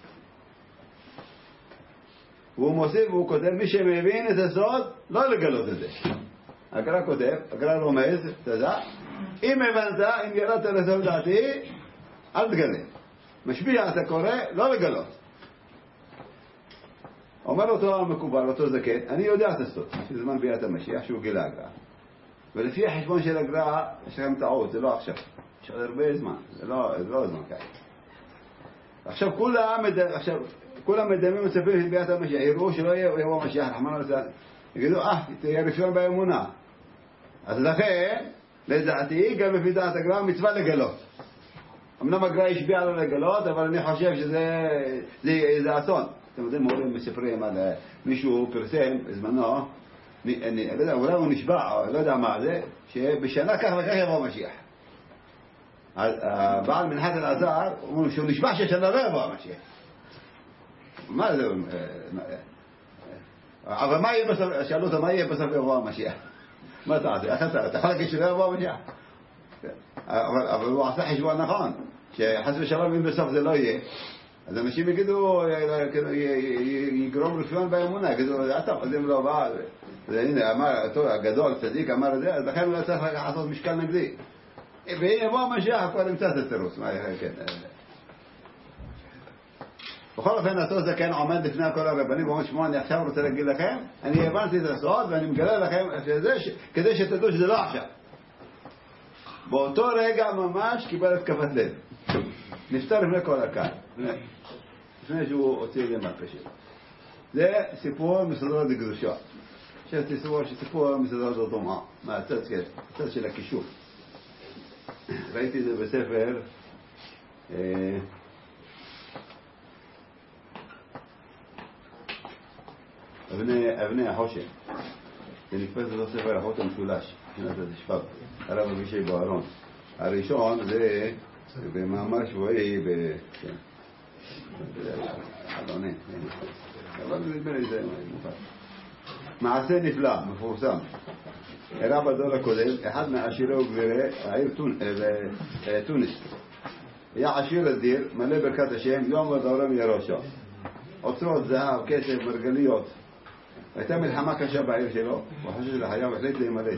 והוא מוסיף והוא כותב, מי שמבין את הסוד, לא לגלות את זה. הגר"א כותב, הגר"א רומז, תדע, אם הבנת, אם גלת לסוד דעתי, אל תגלה. משביע אתה קורא, לא לגלות. אומר אותו המקובל, אותו זקן, אני יודע את הסוד, שזמן ביאת המשיח, שהוא גילה הגר"א. ולפי החשבון של הגר"א, יש לכם טעות, זה לא עכשיו. יש עוד הרבה זמן, זה לא, זה לא זמן כאלה. עכשיו כולם, עכשיו, כולם מדמים וצפים ביאת המשיח, יראו שלא יבוא המשיח, רחמנא ליצלן. יגידו, אה, תהיה ראשון באמונה. אז לכן, לדעתי, גם לפי דעת הגר"א, מצווה לגלות. אמנם הגר"א השביע לו לגלות, אבל אני חושב שזה זה, זה אסון. אתם יודעים, מורים מספרים על מישהו פרסם בזמנו, אני, אני לא יודע, אולי הוא נשבע, לא יודע מה זה, שבשנה כך וכך יבוא המשיח. הבעל מנחת אלעזר, הוא שהוא נשבע ששנה לא יבוא המשיח. מה זה? אבל מה יהיה בסוף, שאלו אותו, מה יהיה בסוף יבוא המשיח? מה תעשה? אתה יכול להגיד שלא יבוא המשיח? אבל הוא עשה חשבון נכון, שחס ושלום אם בסוף זה לא יהיה, אז אנשים יגידו, יגרום רפיון באמונה, יגידו, אתה חוזרים לא בא, הנה, אמר, הגדול, צדיק, אמר את זה, אז לכן הוא לא צריך לעשות משקל נגדי. והנה יבוא המשיח, כבר נמצא את התירוץ. בכל אופן, אותו זקן עומד לפני כל הרבנים, ואומר, שמוע, אני עכשיו רוצה להגיד לכם, אני הבנתי את הסוד, ואני מגלה לכם כדי שתדעו שזה לא עכשיו. באותו רגע ממש קיבל התקפת לב. נפטר לפני כל הקהל. לפני שהוא הוציא את זה מהפה שלו. זה סיפור מסודרות הקדושה. סיפור סיפור מסודרות הטומאה. מהצד של הכישוף. ראיתי את זה בספר אבני החושן. זה נקפץ אותו ספר החוט המשולש. שנת התשפ"ב. הרב אבישי בוארון. הראשון זה במאמר שבועי ב... חלוני. אבל נדבר לי זה מופת. מעשה נפלא, מפורסם. הרב הדור הקודם, אחד מעשירי וגבירי העיר תוניס. היה עשיר אדיר, מלא ברכת השם, יום ודורם ירושו. אוצרות זהב, כסף, מרגליות. הייתה מלחמה קשה בעיר שלו, וחשש לחייו, החליט להימלט.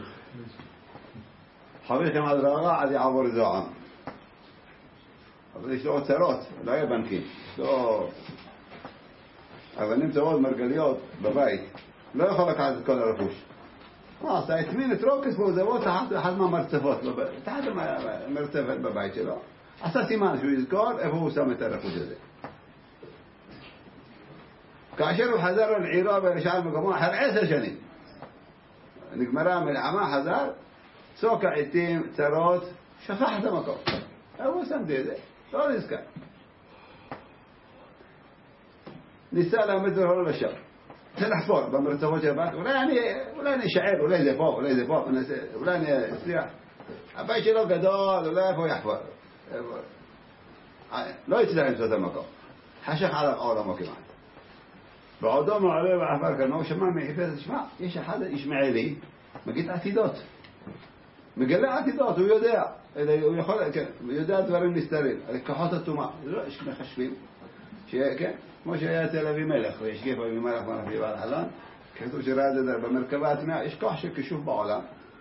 חביכם על רערה עד יעבור זועם. אבל יש לו אוצרות, לא היה בנקים. יש לו אבנים טובות, מרגליות, בבית. לא יכול לקחת את כל הרכוש. מה עשה? הטמין את רוקס והוא זבוא תחת אחד מהמרצפות. תחת המרצפת בבית שלו. עשה סימן שהוא יזכור איפה הוא שם את הרכוש הזה. כאשר הוא חזר לעירו ברשעה במקומו אחר עשר שנים. נגמרה המלחמה, חזר, צוק העיתים, צרות, שפך את המקום. הוא שמתי את זה, לא נזכר. ניסה להעמיד זרעו לשם. זה לחפור במרצפות של הבית. אולי אני, אולי אני אשאר, אולי זה פה, אולי זה פה, אולי אני אצליח. הבית שלו גדול, אולי איפה הוא יחפור. לא הצליח למצוא את המקום. חשך עליו עולמו כמעט. בעודו מעלה ועבר כאן, הוא שמע מחיפש, שמע, יש אחד ישמעאלי, מגיד עתידות. מגלה עתידות, הוא יודע. הוא יכול, כן, הוא יודע דברים נסתרים. כוחות הטומאה. לא, יש מחשבים. כן, כמו שהיה אצל אבימלך, וישגף אבימלך מרחבי בעל חלון, כתוב שראה את זה במרכבה עצמה, יש כוח של כישוף בעולם.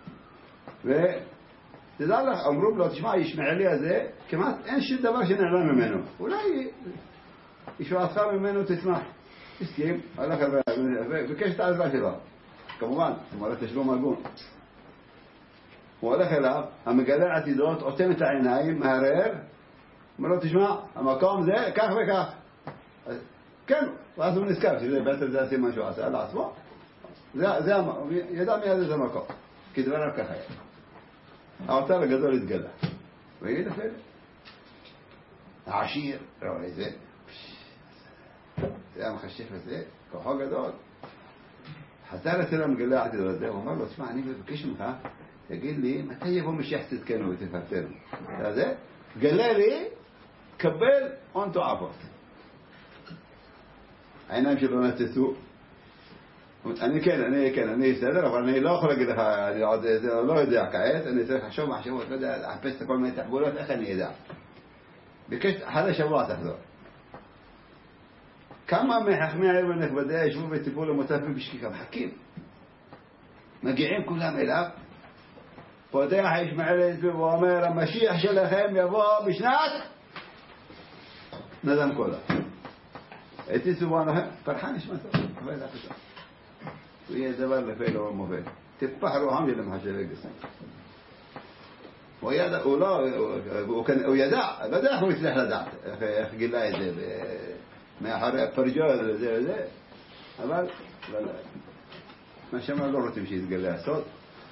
ותדע לך, אמרו לו, תשמע, ישמעאלי הזה, כמעט אין שום דבר שנעלם ממנו. אולי ישועתך ממנו תצמח. הסכים, הלך וביקש את העזרה שלו. כמובן, הוא הולך תשלום הגון. הוא הולך אליו, המגלה עתידות, עוצם את העיניים, מהרר, אומר לו, תשמע, המקום זה כך וכך. כן, ואז הוא נזכר, שזה בעצם זה עושה משהו, עשה לעצמו. זה, זה, ידע מיד את המקום, כי דבר רק ככה היה. האוצר הגדול התגלה. ויגיד אפילו, העשיר, רואה זה, זה המחשף הזה, כוחו גדול. חזר אצל המגלה העתידות הזה, הוא אמר לו, תשמע, אני מבקש ממך, תגיד לי, מתי יבוא משיח צדקנו ותפטרנו? אתה זה? גלה לי, קבל הון תועפות. העיניים שלו נצצו. אני כן, אני כן, אני אסתדר, אבל אני לא יכול להגיד לך, אני עוד לא יודע כעת, אני צריך לחשוב מחשבות, לא יודע, לחפש את כל מיני תחבולות, איך אני אדע? ביקש, אחרי שבוע תחזור. כמה מחכמי העיר ונכבדי ישבו וציפו למוצפים בשקיקה, מחכים. מגיעים כולם אליו, פותח ישמעאל את ואומר, המשיח שלכם יבוא בשנת נדם קולה. הייתי סובן לכם, פרחן נשמתו, אבל זה פתאום. הוא יהיה דבר לפעיל או מוביל. תפח רוחם של המחשב הגסם. הוא ידע, הוא לא, הוא ידע, לא יודע איך הוא הצליח לדעת, איך גילה את זה, מאחורי הפרג'ו וזה וזה, אבל מה שאמר לא רוצים שיתגלה הסוד.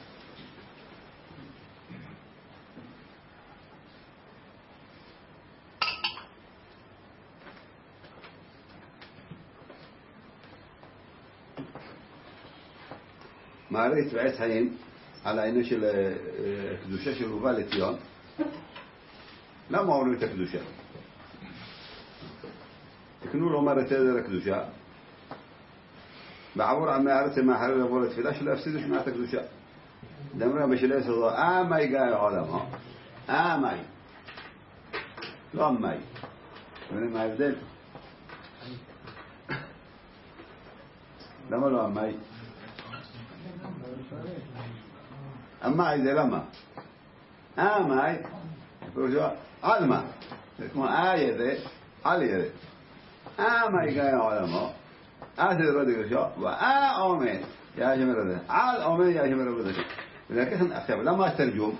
מעריץ ועץ חיים על העניין של הקדושה של הובא לציון. למה אומרים את הקדושה? תקנו לומר את סדר הקדושה בעבור עמי הארץ מאחרי לבוא לתפילה שלא יפסידו שמיעת הקדושה. דמרה בשלי יסודו אמי גאי עולמו אמי לא אמי. מבינים מה ההבדל? למה לא אמי? אמי זה למה? אמי פירושו על מה? זה כמו איה זה על ידה. אמי גאי עולמו אז זה לא דגשו ואה עומד יאשמר הזה על עומד יאשמר הזה. ולכן עכשיו למה התרגום?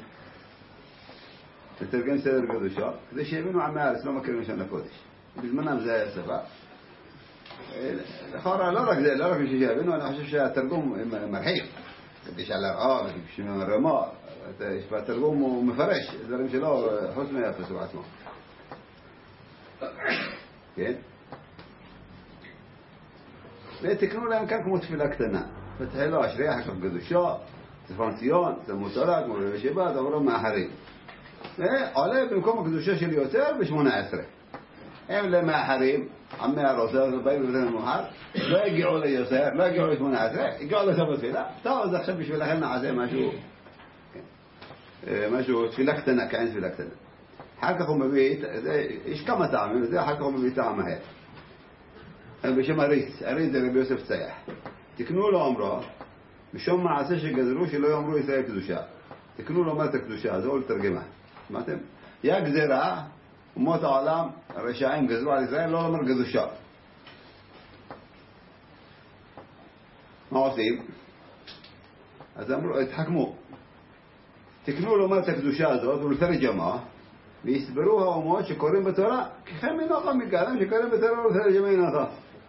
לתרגם סדר קדושו כדי שיבינו עמי הארץ לא מכירים שם לקודש. בזמנם זה היה שפה. לכאורה לא רק זה, לא רק שיבינו, אני חושב שהתרגום מרחיב. כדי שהלרעה ושמרמה, התרגום הוא מפרש דברים שלו חוץ מהפסוק עצמו. כן? ותקנו להם כאן כמו תפילה קטנה. ותחילו אשרי חכם קדושו, צפון ציון, צלמוד תורה, כמו לוי שבת, עברו מאחרים. ועולה במקום הקדושה של יותר ב-שמונה עשרה. הם למאחרים, עמי הרוסר, באים לבית המאוחר, לא הגיעו ליותר, לא הגיעו ל-שמונה עשרה, הגיעו לסוף התפילה. טוב, אז עכשיו בשבילכם נעשה משהו, משהו, תפילה קטנה, כאין תפילה קטנה. אחר כך הוא מביא, יש כמה טעמים, וזה אחר כך הוא מביא טעם מהר. בשם הריס, הריס זה רבי יוסף צייח. תקנו לו אמרו, משום מעשה שגזרו שלא יאמרו ישראל קדושה. תקנו לו מה את הקדושה, הזו לתרגמה. שמעתם? יא גזרה, אומות העולם, הרשעים גזרו על ישראל, לא לומר קדושה. מה עושים? אז אמרו, התחכמו. תקנו לו מה את הקדושה הזאת ולתרגמה, ויסברו האומות שקוראים בתורה, ככם מנוחה מגלם שקוראים בתורה ולתרגמה נוחה.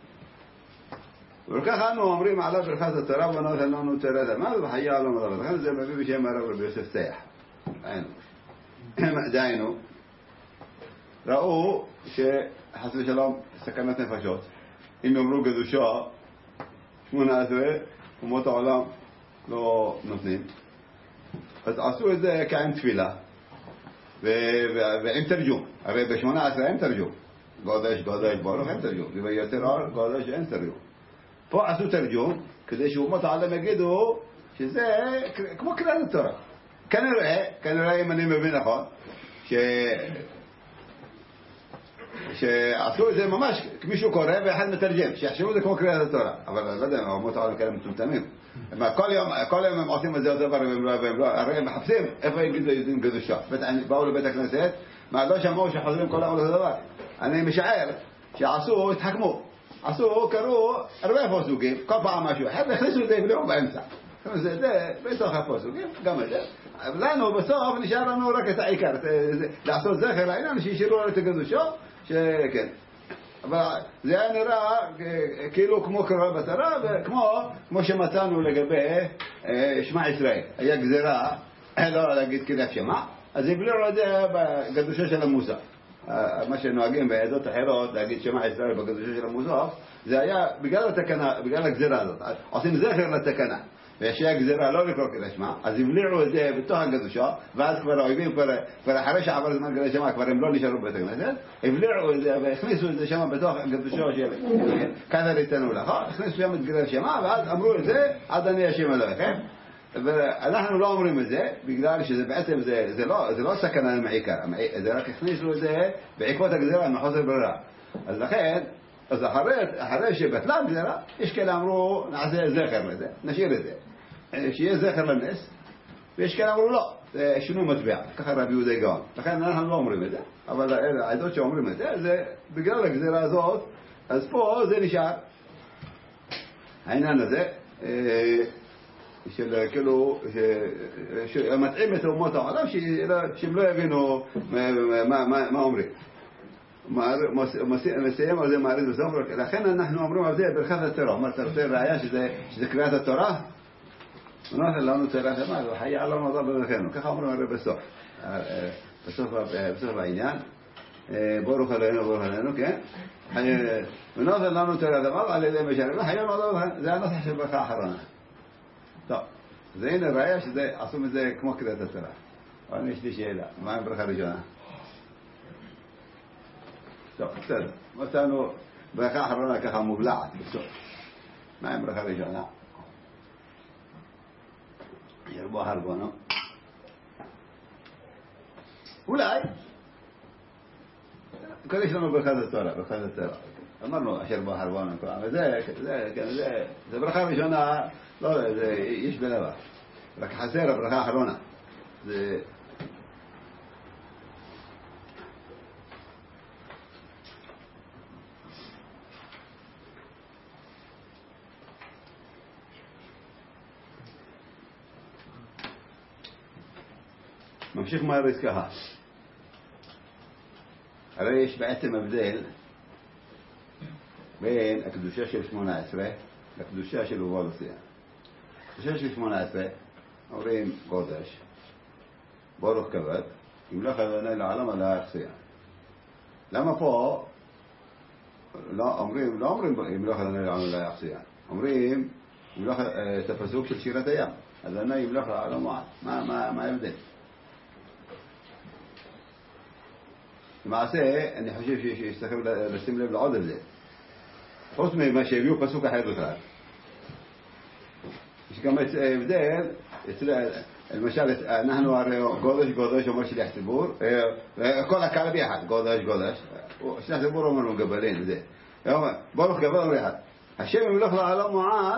וכך אנו אומרים עליו ברכת התורה ונותן לנו תורת המאז וחיה עולם הדבר. לכן זה מביא בשם הרב רבי יוסף צייח. דהיינו, ראו שחס ושלום סכנת נפשות. אם יאמרו קדושה, שמונה עשרה, אומות העולם לא נותנים. אז עשו את זה כעין תפילה. ועם תרגום. הרי בשמונה עשרה אין תרגום. גודש, גודש, ברוך אין תרגום. וביותר אור, גודש אין תרגום. פה עשו תרגום, כדי שאומות העולם יגידו שזה כמו קריאת התורה. כנראה, כנראה אם אני מבין נכון, ש... שעשו את זה ממש, מישהו קורא ואחד מתרגם, שיחשבו את זה כמו קריאת התורה. אבל לא יודע, אומות העולם כאלה מטומטמים. כל יום, כל יום הם עושים את זה אותו דבר, והם לא, הרי הם מחפשים איפה יגידו יהודים קדושה. באו לבית הכנסת, מה לא שמעו שחוזרים כל העולם אותו דבר. אני משער שעשו, התחכמו. עשו, קראו הרבה פסוקים, כל פעם משהו אחר, והכניסו את זה הבליעו באמצע. זה, זה, בתוך הפסוקים, גם את זה. לנו בסוף נשאר לנו רק את העיקר, לעשות זכר לעניין, שישארו את הקדושו, שכן. אבל זה היה נראה כאילו כמו קרוב בתורה, וכמו כמו שמצאנו לגבי שמע ישראל. היה גזירה, לא להגיד קריאת שמע, אז הבליעו את זה בקדושו של המוסף. מה שנוהגים בעדות אחרות להגיד שמע ישראל בקדושו של המוסף, זה היה בגלל התקנה, בגלל הגזירה הזאת. עושים זכר לתקנה. וישיה גזירה לא לקרוא קריאת שמע, אז הבליעו את זה בתוך הקדושו, ואז כבר האויבים, כבר אחרי שעבר זמן קריאת שמע, כבר הם לא נשארו בבית הכנסת, הבליעו את זה והכניסו את זה שם בתוך הקדושו של כאן ריתנו לך, הכניסו שם את קריאת שמע, ואז אמרו את זה, עד אני השם אלוהיכם. ואנחנו לא אומרים את זה, בגלל שזה בעצם, זה, זה לא, זה לא סכנה מעיקר, זה רק הכניסו את זה בעקבות הגזירה, מחוסר ברירה. אז לכן, אז אחרי, אחרי שבטלה הגזירה, יש כאלה אמרו, נעשה זכר לזה, נשאיר את זה. שיהיה זכר לנס, ויש כאלה אמרו לא, זה שינוי מטבע, ככה רבי יהודה גאון. לכן אנחנו לא אומרים את זה, אבל העדות שאומרים את זה, זה בגלל הגזירה הזאת, אז פה זה נשאר. העניין הזה, של כאילו, שמתאים את אומות העולם, שהם לא יבינו מה אומרים. מסיים על זה מעריץ בסוף, לכן אנחנו אומרים על זה ברכת התורה. אומרת, אתה רוצה ראיה שזה קריאת התורה? ונאמר לנו תורת המעל, וחייה עלינו עזר ברכנו. ככה אומרים הרי בסוף. בסוף העניין. ברוך עלינו, ברוך עלינו, כן? ונאמר לנו תורת המעל, על ידי משנה, וחייה עלינו עזר ברכנו. זה הנוסח של ברכה האחרונה. טוב, זה הנה ראיה שעשו מזה כמו קריאת התורה. אבל יש לי שאלה, מה עם ברכה ראשונה? טוב, בסדר. מצאנו ברכה האחרונה ככה מובלעת בסוף. מה עם ברכה ראשונה? ירבו הרבונו. אולי, כל יש לנו ברכת התורה, ברכת התורה. אמרנו אשר בו הרבונו, וזה, זה, זה, זה ברכה ראשונה, לא, זה יש בלבה. רק חסר הברכה האחרונה. זה... ממשיך מהרץ ככה. הרי יש בעצם הבדל בין הקדושה של שמונה עשרה לקדושה של אובולוסיה. הקדושה של שמונה עשרה אומרים קודש, ברוך כבוד, ימלוך אדוני לעולם על הארציה. למה פה לא אומרים, לא אומרים ימלוך אדוני לעולם על הארציה, אומרים ימלוך את הפסוק של שירת הים, אדוני ימלוך לעולם על. מה, מה, מה ההבדל? למעשה, אני חושב שיצטרכם לשים לב לעוד את זה. חוץ ממה שהביאו פסוק אחר בכלל. יש גם הבדל, למשל, אנחנו הרי גודש גודש אומר שליח ציבור, כל הקהל ביחד, גודש גודש, שליח ציבור אומרים גבלין, זה. ברוך גבל אומר אחד. השם ימלוך לעולם מועד,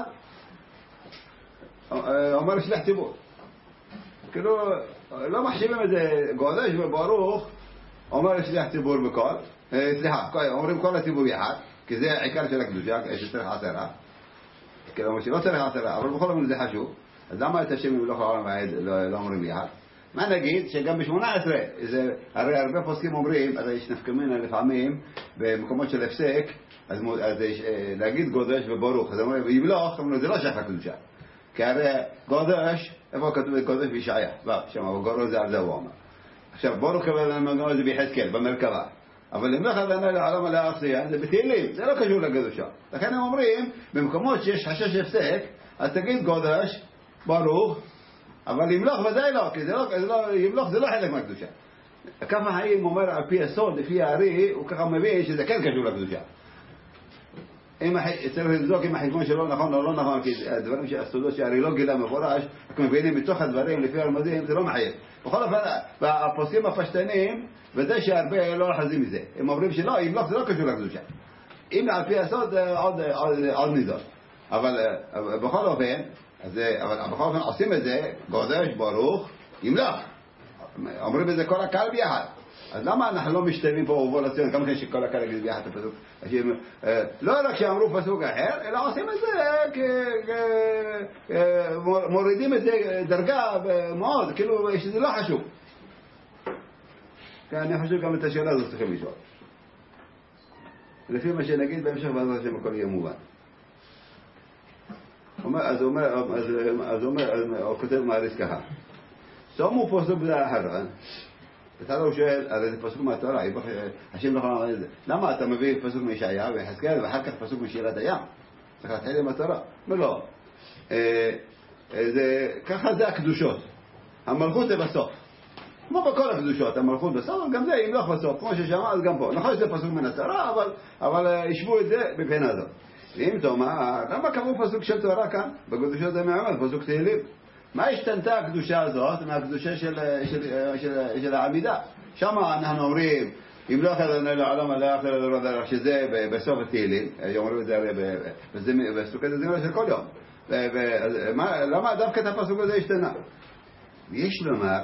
אומר שליח ציבור. כאילו, לא מחשיבים את זה גודש וברוך, אומר שליח ציבור בכל, סליחה, אומרים כל הציבור יחד, כי זה העיקר של הקדושה, שצריך עשרה. כאילו, שלא צריך עשרה, אבל בכל זאת זה חשוב. אז למה את השם ימלוך לעולם ועד לא אומרים יחד? מה נגיד שגם ב-שמונה עשרה, הרי הרבה פוסקים אומרים, הרי יש נפקמינה לפעמים, במקומות של הפסק, אז להגיד גודש וברוך, אז אומרים, ימלוך, זה לא שייך לקדושה. כי הרי גודש, איפה כתוב גודש בישעיה? שם, אבל גודש זה על זה הוא אומר. עכשיו, ברוך כבוד המנגנון זה ביחזקאל, במרכבה. אבל ימלוך אדוני לעולם על הארציה, זה בתהילים, זה לא קשור לקדושה. לכן הם אומרים, במקומות שיש חשש הפסק, אז תגיד גודש, ברוך, אבל ימלוך ודאי לא, כי זה לא, זה לא, ימלוך זה לא חלק מהקדושה. כמה חיים אומר על פי הסוד, לפי הארי, הוא ככה מבין שזה כן קשור לקדושה. אם צריך לבדוק אם החשבון שלו נכון או לא נכון, כי הדברים שהסודות שהארי לא גילה מפורש, רק מבינים מתוך הדברים לפי הרמזים, זה לא מחייב. בכל אופן, הפוסקים הפשטנים, ודאי שהרבה לא רחזים מזה. הם אומרים שלא, ימלוך זה לא קשור לקדושה. אם על פי הסוד, עוד, עוד, עוד נידון. אבל בכל אופן, אז, אבל בכל אופן עושים את זה, גודש, ברוך, ימלוך. אומרים את זה כל הקהל ביחד. אז למה אנחנו לא משתלבים פה ובוא לציון, כמה כן שכל הקהל יגיד ביחד את הפסוק? לא רק שאמרו פסוק אחר, אלא עושים את זה, מורידים את זה דרגה מאוד, כאילו שזה לא חשוב. אני חושב גם את השאלה הזאת צריכים לשאול. לפי מה שנגיד בהמשך בעזרת השם הכל יהיה מובן. אז הוא אומר, אז הוא כותב מעריס ככה. שמו פסוק בזה אחר, אתה לא שואל, הרי זה פסוק מהתורה, השם לא יכול להגיד את זה. למה אתה מביא פסוק מישעיה ויחזקאל ואחר כך פסוק משירת הים? צריך להתחיל עם התורה. ולא. ככה זה הקדושות. המלכות זה בסוף. כמו בכל הקדושות, המלכות בסוף, גם זה ימלוך בסוף, כמו ששמע, אז גם פה. נכון שזה פסוק מן התורה, אבל, אבל ישבו את זה בבחינה הזאת. ואם תאמר, למה קראו פסוק של תורה כאן? בקדושות זה מעמד, פסוק תהילים. מה השתנתה הקדושה הזאת מהקדושה של, של, של, של, של העמידה? שם אנחנו אומרים, אם לא אחר לנו לעולם הלך לדרך, שזה בסוף התהילים, אומרים את זה הרי בסוכת הזמרה של כל יום. למה דווקא את הפסוק הזה השתנה? יש לומר,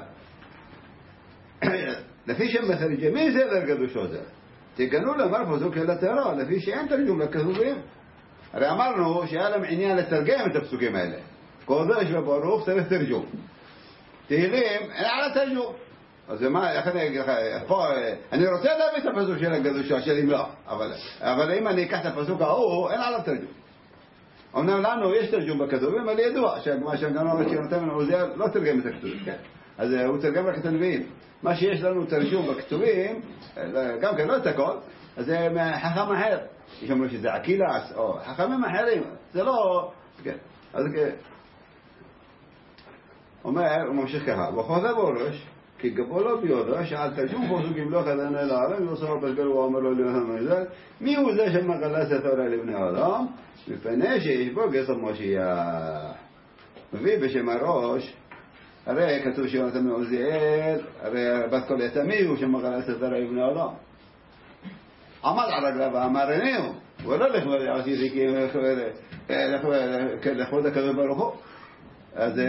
לפי שהם מחריגים, מי זה לקדושות זה? תגנו לומר פסוק של התורה, לפי שאין תרגום לכתובים. הרי אמרנו שהיה להם עניין לתרגם את הפסוקים האלה. קודש וברוך צריך תרגום. תהילים, אין על התרגום. אז מה, איך אני אגיד לך, אני רוצה להביא את הפסוק של הקדושה, של ימלוך, אבל, אבל אם אני אקח את הפסוק ההוא, אין על התרגום. אמנם לנו יש תרגום בכתובים, אבל ידוע, שמה שהגנון שנותן לנו עוזר, לא תרגם את הכתובים, כן? אז הוא תרגם רק את הנביאים. מה שיש לנו תרגום בכתובים, גם כן לא את הכל, אז זה חכם אחר. יש אמרו שזה עקילס, או חכמים אחרים, זה לא, כן. אז אומר, הוא ממשיך ככה, וחוזר בראש, כי גבו לו ביודו, שעל תרגום פסוקים לא חדן אל העולם, יוסף פסגל הוא אומר לו להם מזל, מי הוא זה שמגלה סתורה לבני העולם? מפני שיש בו גסר משיח. מביא בשם הראש, הרי כתוב שיונתן מעוזיאל, הרי בת כל יתמי הוא שמגלה סתורה לבני העולם. עמד על רגליו ואמר איננו, ולא לכבוד עשיתי כי לכבוד הקדוש ברוך הוא. אז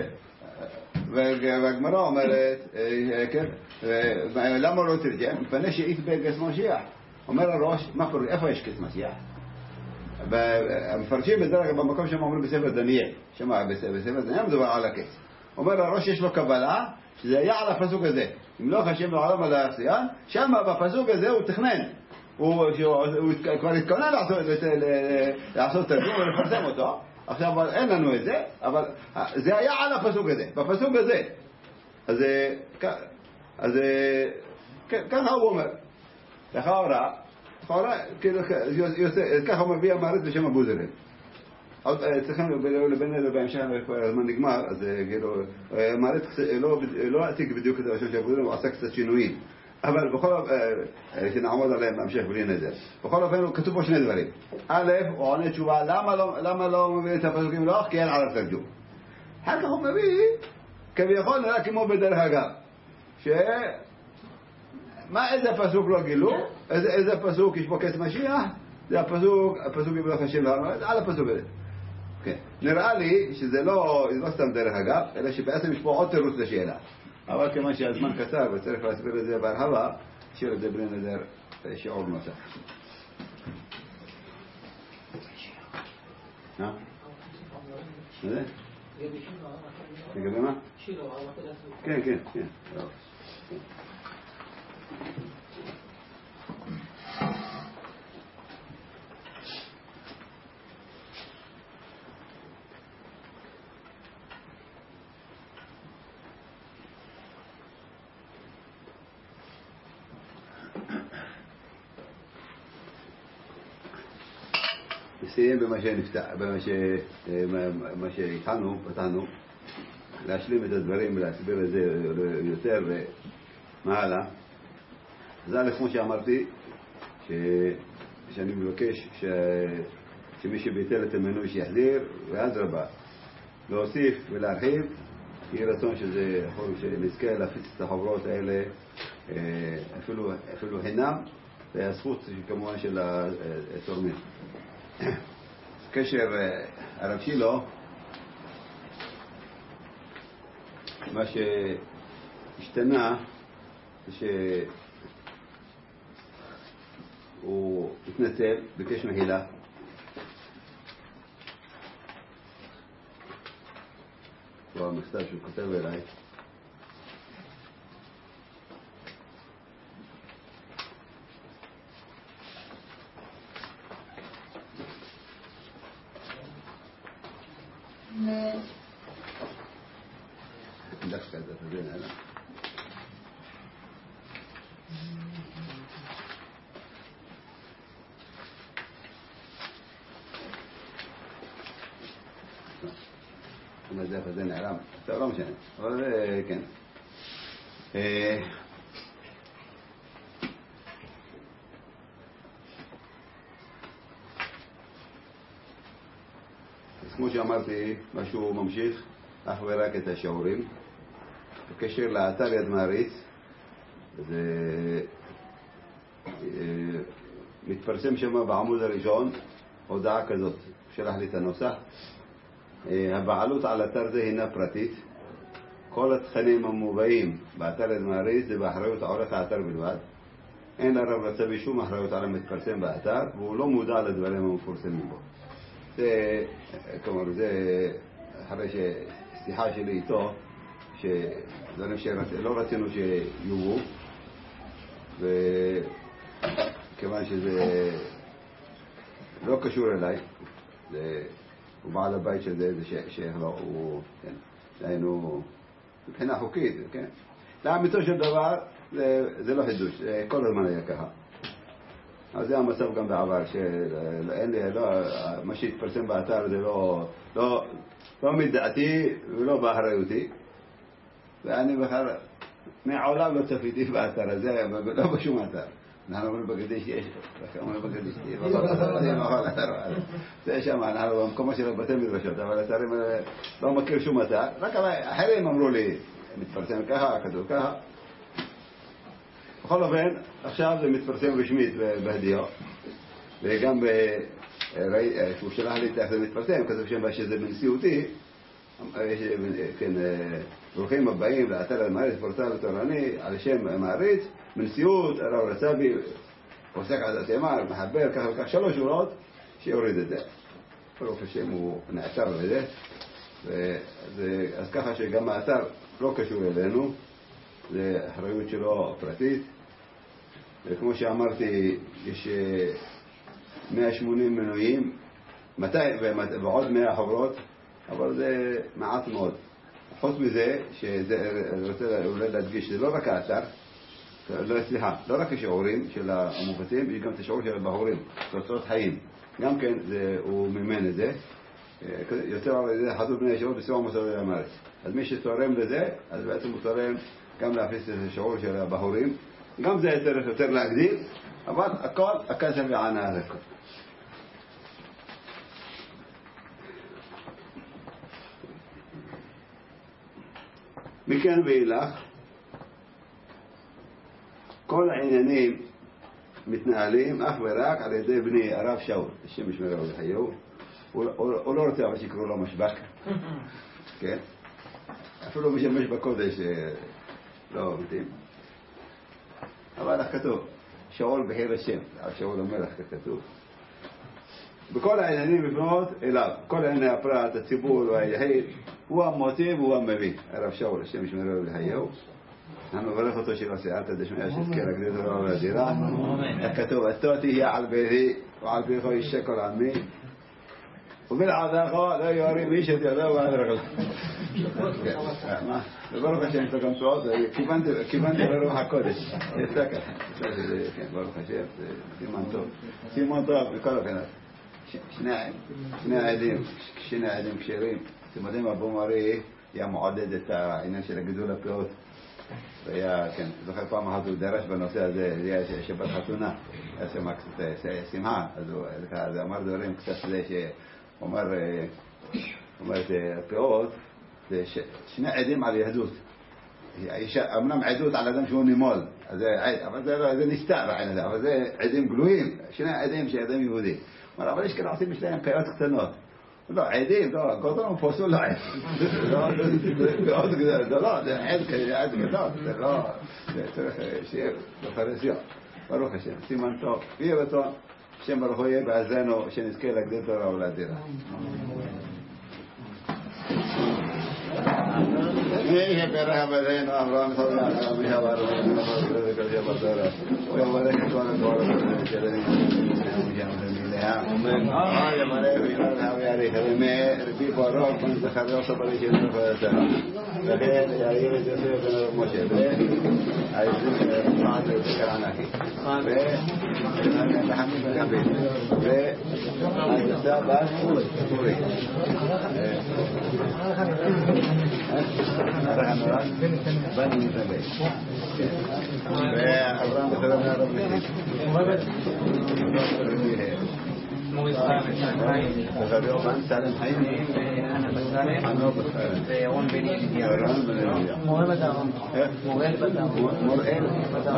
והגמרא אומרת, למה לא תרגם? מפני שאית בגס משיח. אומר הראש, מה קורה? איפה יש כס משיח? המפרשים בדרך במקום שהם אומרים בספר דניאל, שמה בספר דניאל מדובר על הכס. אומר הראש יש לו קבלה, שזה היה על הפסוק הזה. אם לא חשב לעולם על העשייה, שם בפסוק הזה הוא תכנן. הוא כבר התכונן לעשות תרגום ולפרסם אותו. עכשיו אין לנו את זה, אבל זה היה על הפסוק הזה, בפסוק הזה. אז אז ככה הוא אומר. לכאורה, ככה הוא מביא המערכת בשם אבו זרם. צריכים לבין בהמשך הזמן נגמר, אז המערכת לא עתיק בדיוק את השם של אבו זרם, הוא עשה קצת שינויים. אבל בכל אופן, שנעמוד עליהם בהמשך בלי נדר. בכל אופן, כתוב פה שני דברים. א', הוא עונה תשובה, למה לא מביא את הפסוקים לא? כי אין עליו תרגום. אחר כך הוא מביא, כביכול נראה כמו בדרך אגב. ש... מה, איזה פסוק לא גילו? איזה פסוק יש בו כס משיח? זה הפסוק, הפסוק יבלוך השם לעולם, על הפסוק הזה. נראה לי שזה לא סתם דרך אגב, אלא שבעצם יש פה עוד תירוץ לשאלה. אבל כיוון שהזמן קצר וצריך להסביר את זה בהרחבה, נשאיר את זה בלי נדר שיעור נוסף. מה? זה? לגבי מה? כן, כן, כן. נסיים במה שנפתח, במה שהתחלנו, פתחנו, להשלים את הדברים ולהסביר את זה יותר ומה הלאה. זה א' כמו שאמרתי, שאני מבקש ש... שמי שביטל את המנוי שיחזיר, ואדרבה, להוסיף ולהרחיב, יהיה רצון שזה יכול שנזכה להפיץ את החוברות האלה אפילו, אפילו חינם, והזכות כמובן של התורמים. קשר הרב שילו, מה ש... השתנה שהוא התנצל, ביקש מחילה. הוא המכתב שהוא כותב אליי. דווקא את זה, נעלה. זה זה נעלם, טוב, לא משנה, אבל זה כן. אז כמו שאמרתי, משהו ממשיך אך ורק את השיעורים. בקשר לאתר יד מעריץ, זה מתפרסם שם בעמוד הראשון הודעה כזאת, שלח לי את הנוסח. הבעלות על אתר זה הינה פרטית. כל התכנים המובאים באתר יד מעריץ זה באחריות עורך האתר בלבד. אין לרב רצבי שום אחריות על המתפרסם באתר, והוא לא מודע לדברים המפורסמים בו. זה, כלומר, זה אחרי ששיחה שלי איתו, שדברים שלא רצינו שיובאו, וכיוון שזה לא קשור אליי, זה הוא בעל הבית של זה, זה שייך לו, הוא, כן, היינו, מבחינה חוקית, כן. לאמיתו של דבר, זה, זה לא חידוש, זה כל הזמן היה ככה. אז זה המצב גם בעבר, שאין לי, לא, מה שהתפרסם באתר זה לא, לא, לא מדעתי ולא באחריותי, ואני בכלל, מעולם לא צפיתי באתר הזה, לא בשום אתר. אנחנו אומרים בגדי שיש, אומרים בגדי שיש, זה שם, אנחנו במקומו של בתי מדרשות, אבל אתרים לא מכיר שום אתר, רק אחרים אמרו לי, מתפרסם ככה, כתוב ככה. בכל אופן, עכשיו זה מתפרסם רשמית בהדיו, וגם שהוא שלח לי איך זה מתפרסם, כתוב שם שזה בנשיאותי, כן, ברוכים הבאים לאתר יד מעריץ, פורטל תורני, על שם מעריץ, בנשיאות, הרב רצבי, עוסק עדת ימר, מחבר, כך וכך, שלוש שורות, שיוריד את זה. ברוך השם הוא נעצר לזה, אז ככה שגם האתר לא קשור אלינו, זה אחריות שלו פרטית, וכמו שאמרתי, יש מאה ושמונים מנויים, ועוד מאה חברות, אבל זה מעט מאוד. חוץ מזה, שאני רוצה אולי להדגיש, זה לא רק האתר, לא, סליחה, לא רק השיעורים של המופצים, יש גם את השיעור של הבחורים, תוצאות חיים. גם כן זה, הוא מימן את זה. יוצר על זה חדור בני השיעור בסיוע מסורת יד מעריץ. אז מי שתורם לזה, אז בעצם הוא תורם גם להפיס את השיעור של הבחורים. גם זה יותר, יותר להגדיל, אבל הכל, הכסף וענה על הכל. מכאן ואילך, כל העניינים מתנהלים אך ורק על ידי בני הרב שאול, השם ישמרהו וחיהו. הוא לא רוצה אבל שיקראו לו משבק, כן? אפילו משמש בקודש לא מתאים. אבל איך כתוב? שאול בחיר השם, שאול המלך כתוב. בכל העניינים לפנות אליו, כל הענייני הפרט, הציבור והיחיד, הוא המוטיב והוא המביא. הרב שאול, השם ישמרהו וחיהו. אני מברך אותו שלא סייעתא דשמיא שיזכה להגדיל לו ולדירה. כתוב, אתו תהיה על ביתי ועל פיך ישק כל עמי ובלעדיך לא יורים איש את ידו ועד רגליו. ברוך השם, יש לו גם תשואות, כיוונתי לרוח הקודש. יצא ככה. ברוך השם, זה סימן טוב. סימן טוב בכל אופן. שני העדים, שני העדים כשרים. אתם יודעים, אבו מרי היה מעודד את העניין של גידול הפאות. והיה, כן, זוכר פעם אחת הוא דרש בנושא הזה, זה היה שבת חתונה, היה שם קצת שמחה, אז הוא אמר דברים קצת זה שהוא אומר את הפאות, זה שני עדים על יהדות. אמנם עדות על אדם שהוא נימול, אבל זה נסתר, אבל זה עדים גלויים, שני עדים שאדם יהודי. אבל יש כאלה עושים בשלהם פאות קטנות. لا عيدين ده قطعهم فصول لا عيد لا ده لا ده عيد كذا عيد كذا لا شيء فرنسي بروح عشان سيمان تو فيه بتو شيء بروح هو بعزانه عشان يسكيل لك ده ترى ولا ده هي بيرها بدين أمران صلى الله عليه وسلم وارد من كذا بدر ويوم ذلك كان دوار جلني آمين آه مرة وينها وياري هذا ربي بارك من تخرج صبري كذا فهذا لكن ياري رجسه كنا مشهد عايزين ما نذكر عنه أنا الحمد لله حبيب هذا بس سوري رحمة بني زبي وأبراهيم كلامنا ربنا مو إسلام تغيروا من سالم حيني أنا بسالم أنا بسالم يوم بني دياران مو بدأهم مو بدأهم مرئل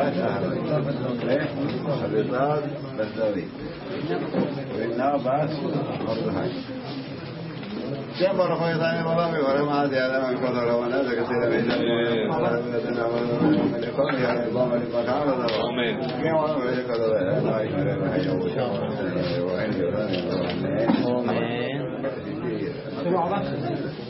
بدأهم الرضا بدأوي وإنه بس مرضهاي كم بارك الله تعالى والله ولا ما عاد يعلم من قدر وانا ذاك سيدنا بيجي ولا بلدنا ولا ملكون يا الله ملك مكان الله امين كم وانا ملك قدر لا يكره ما هي وشاء وين يراني امين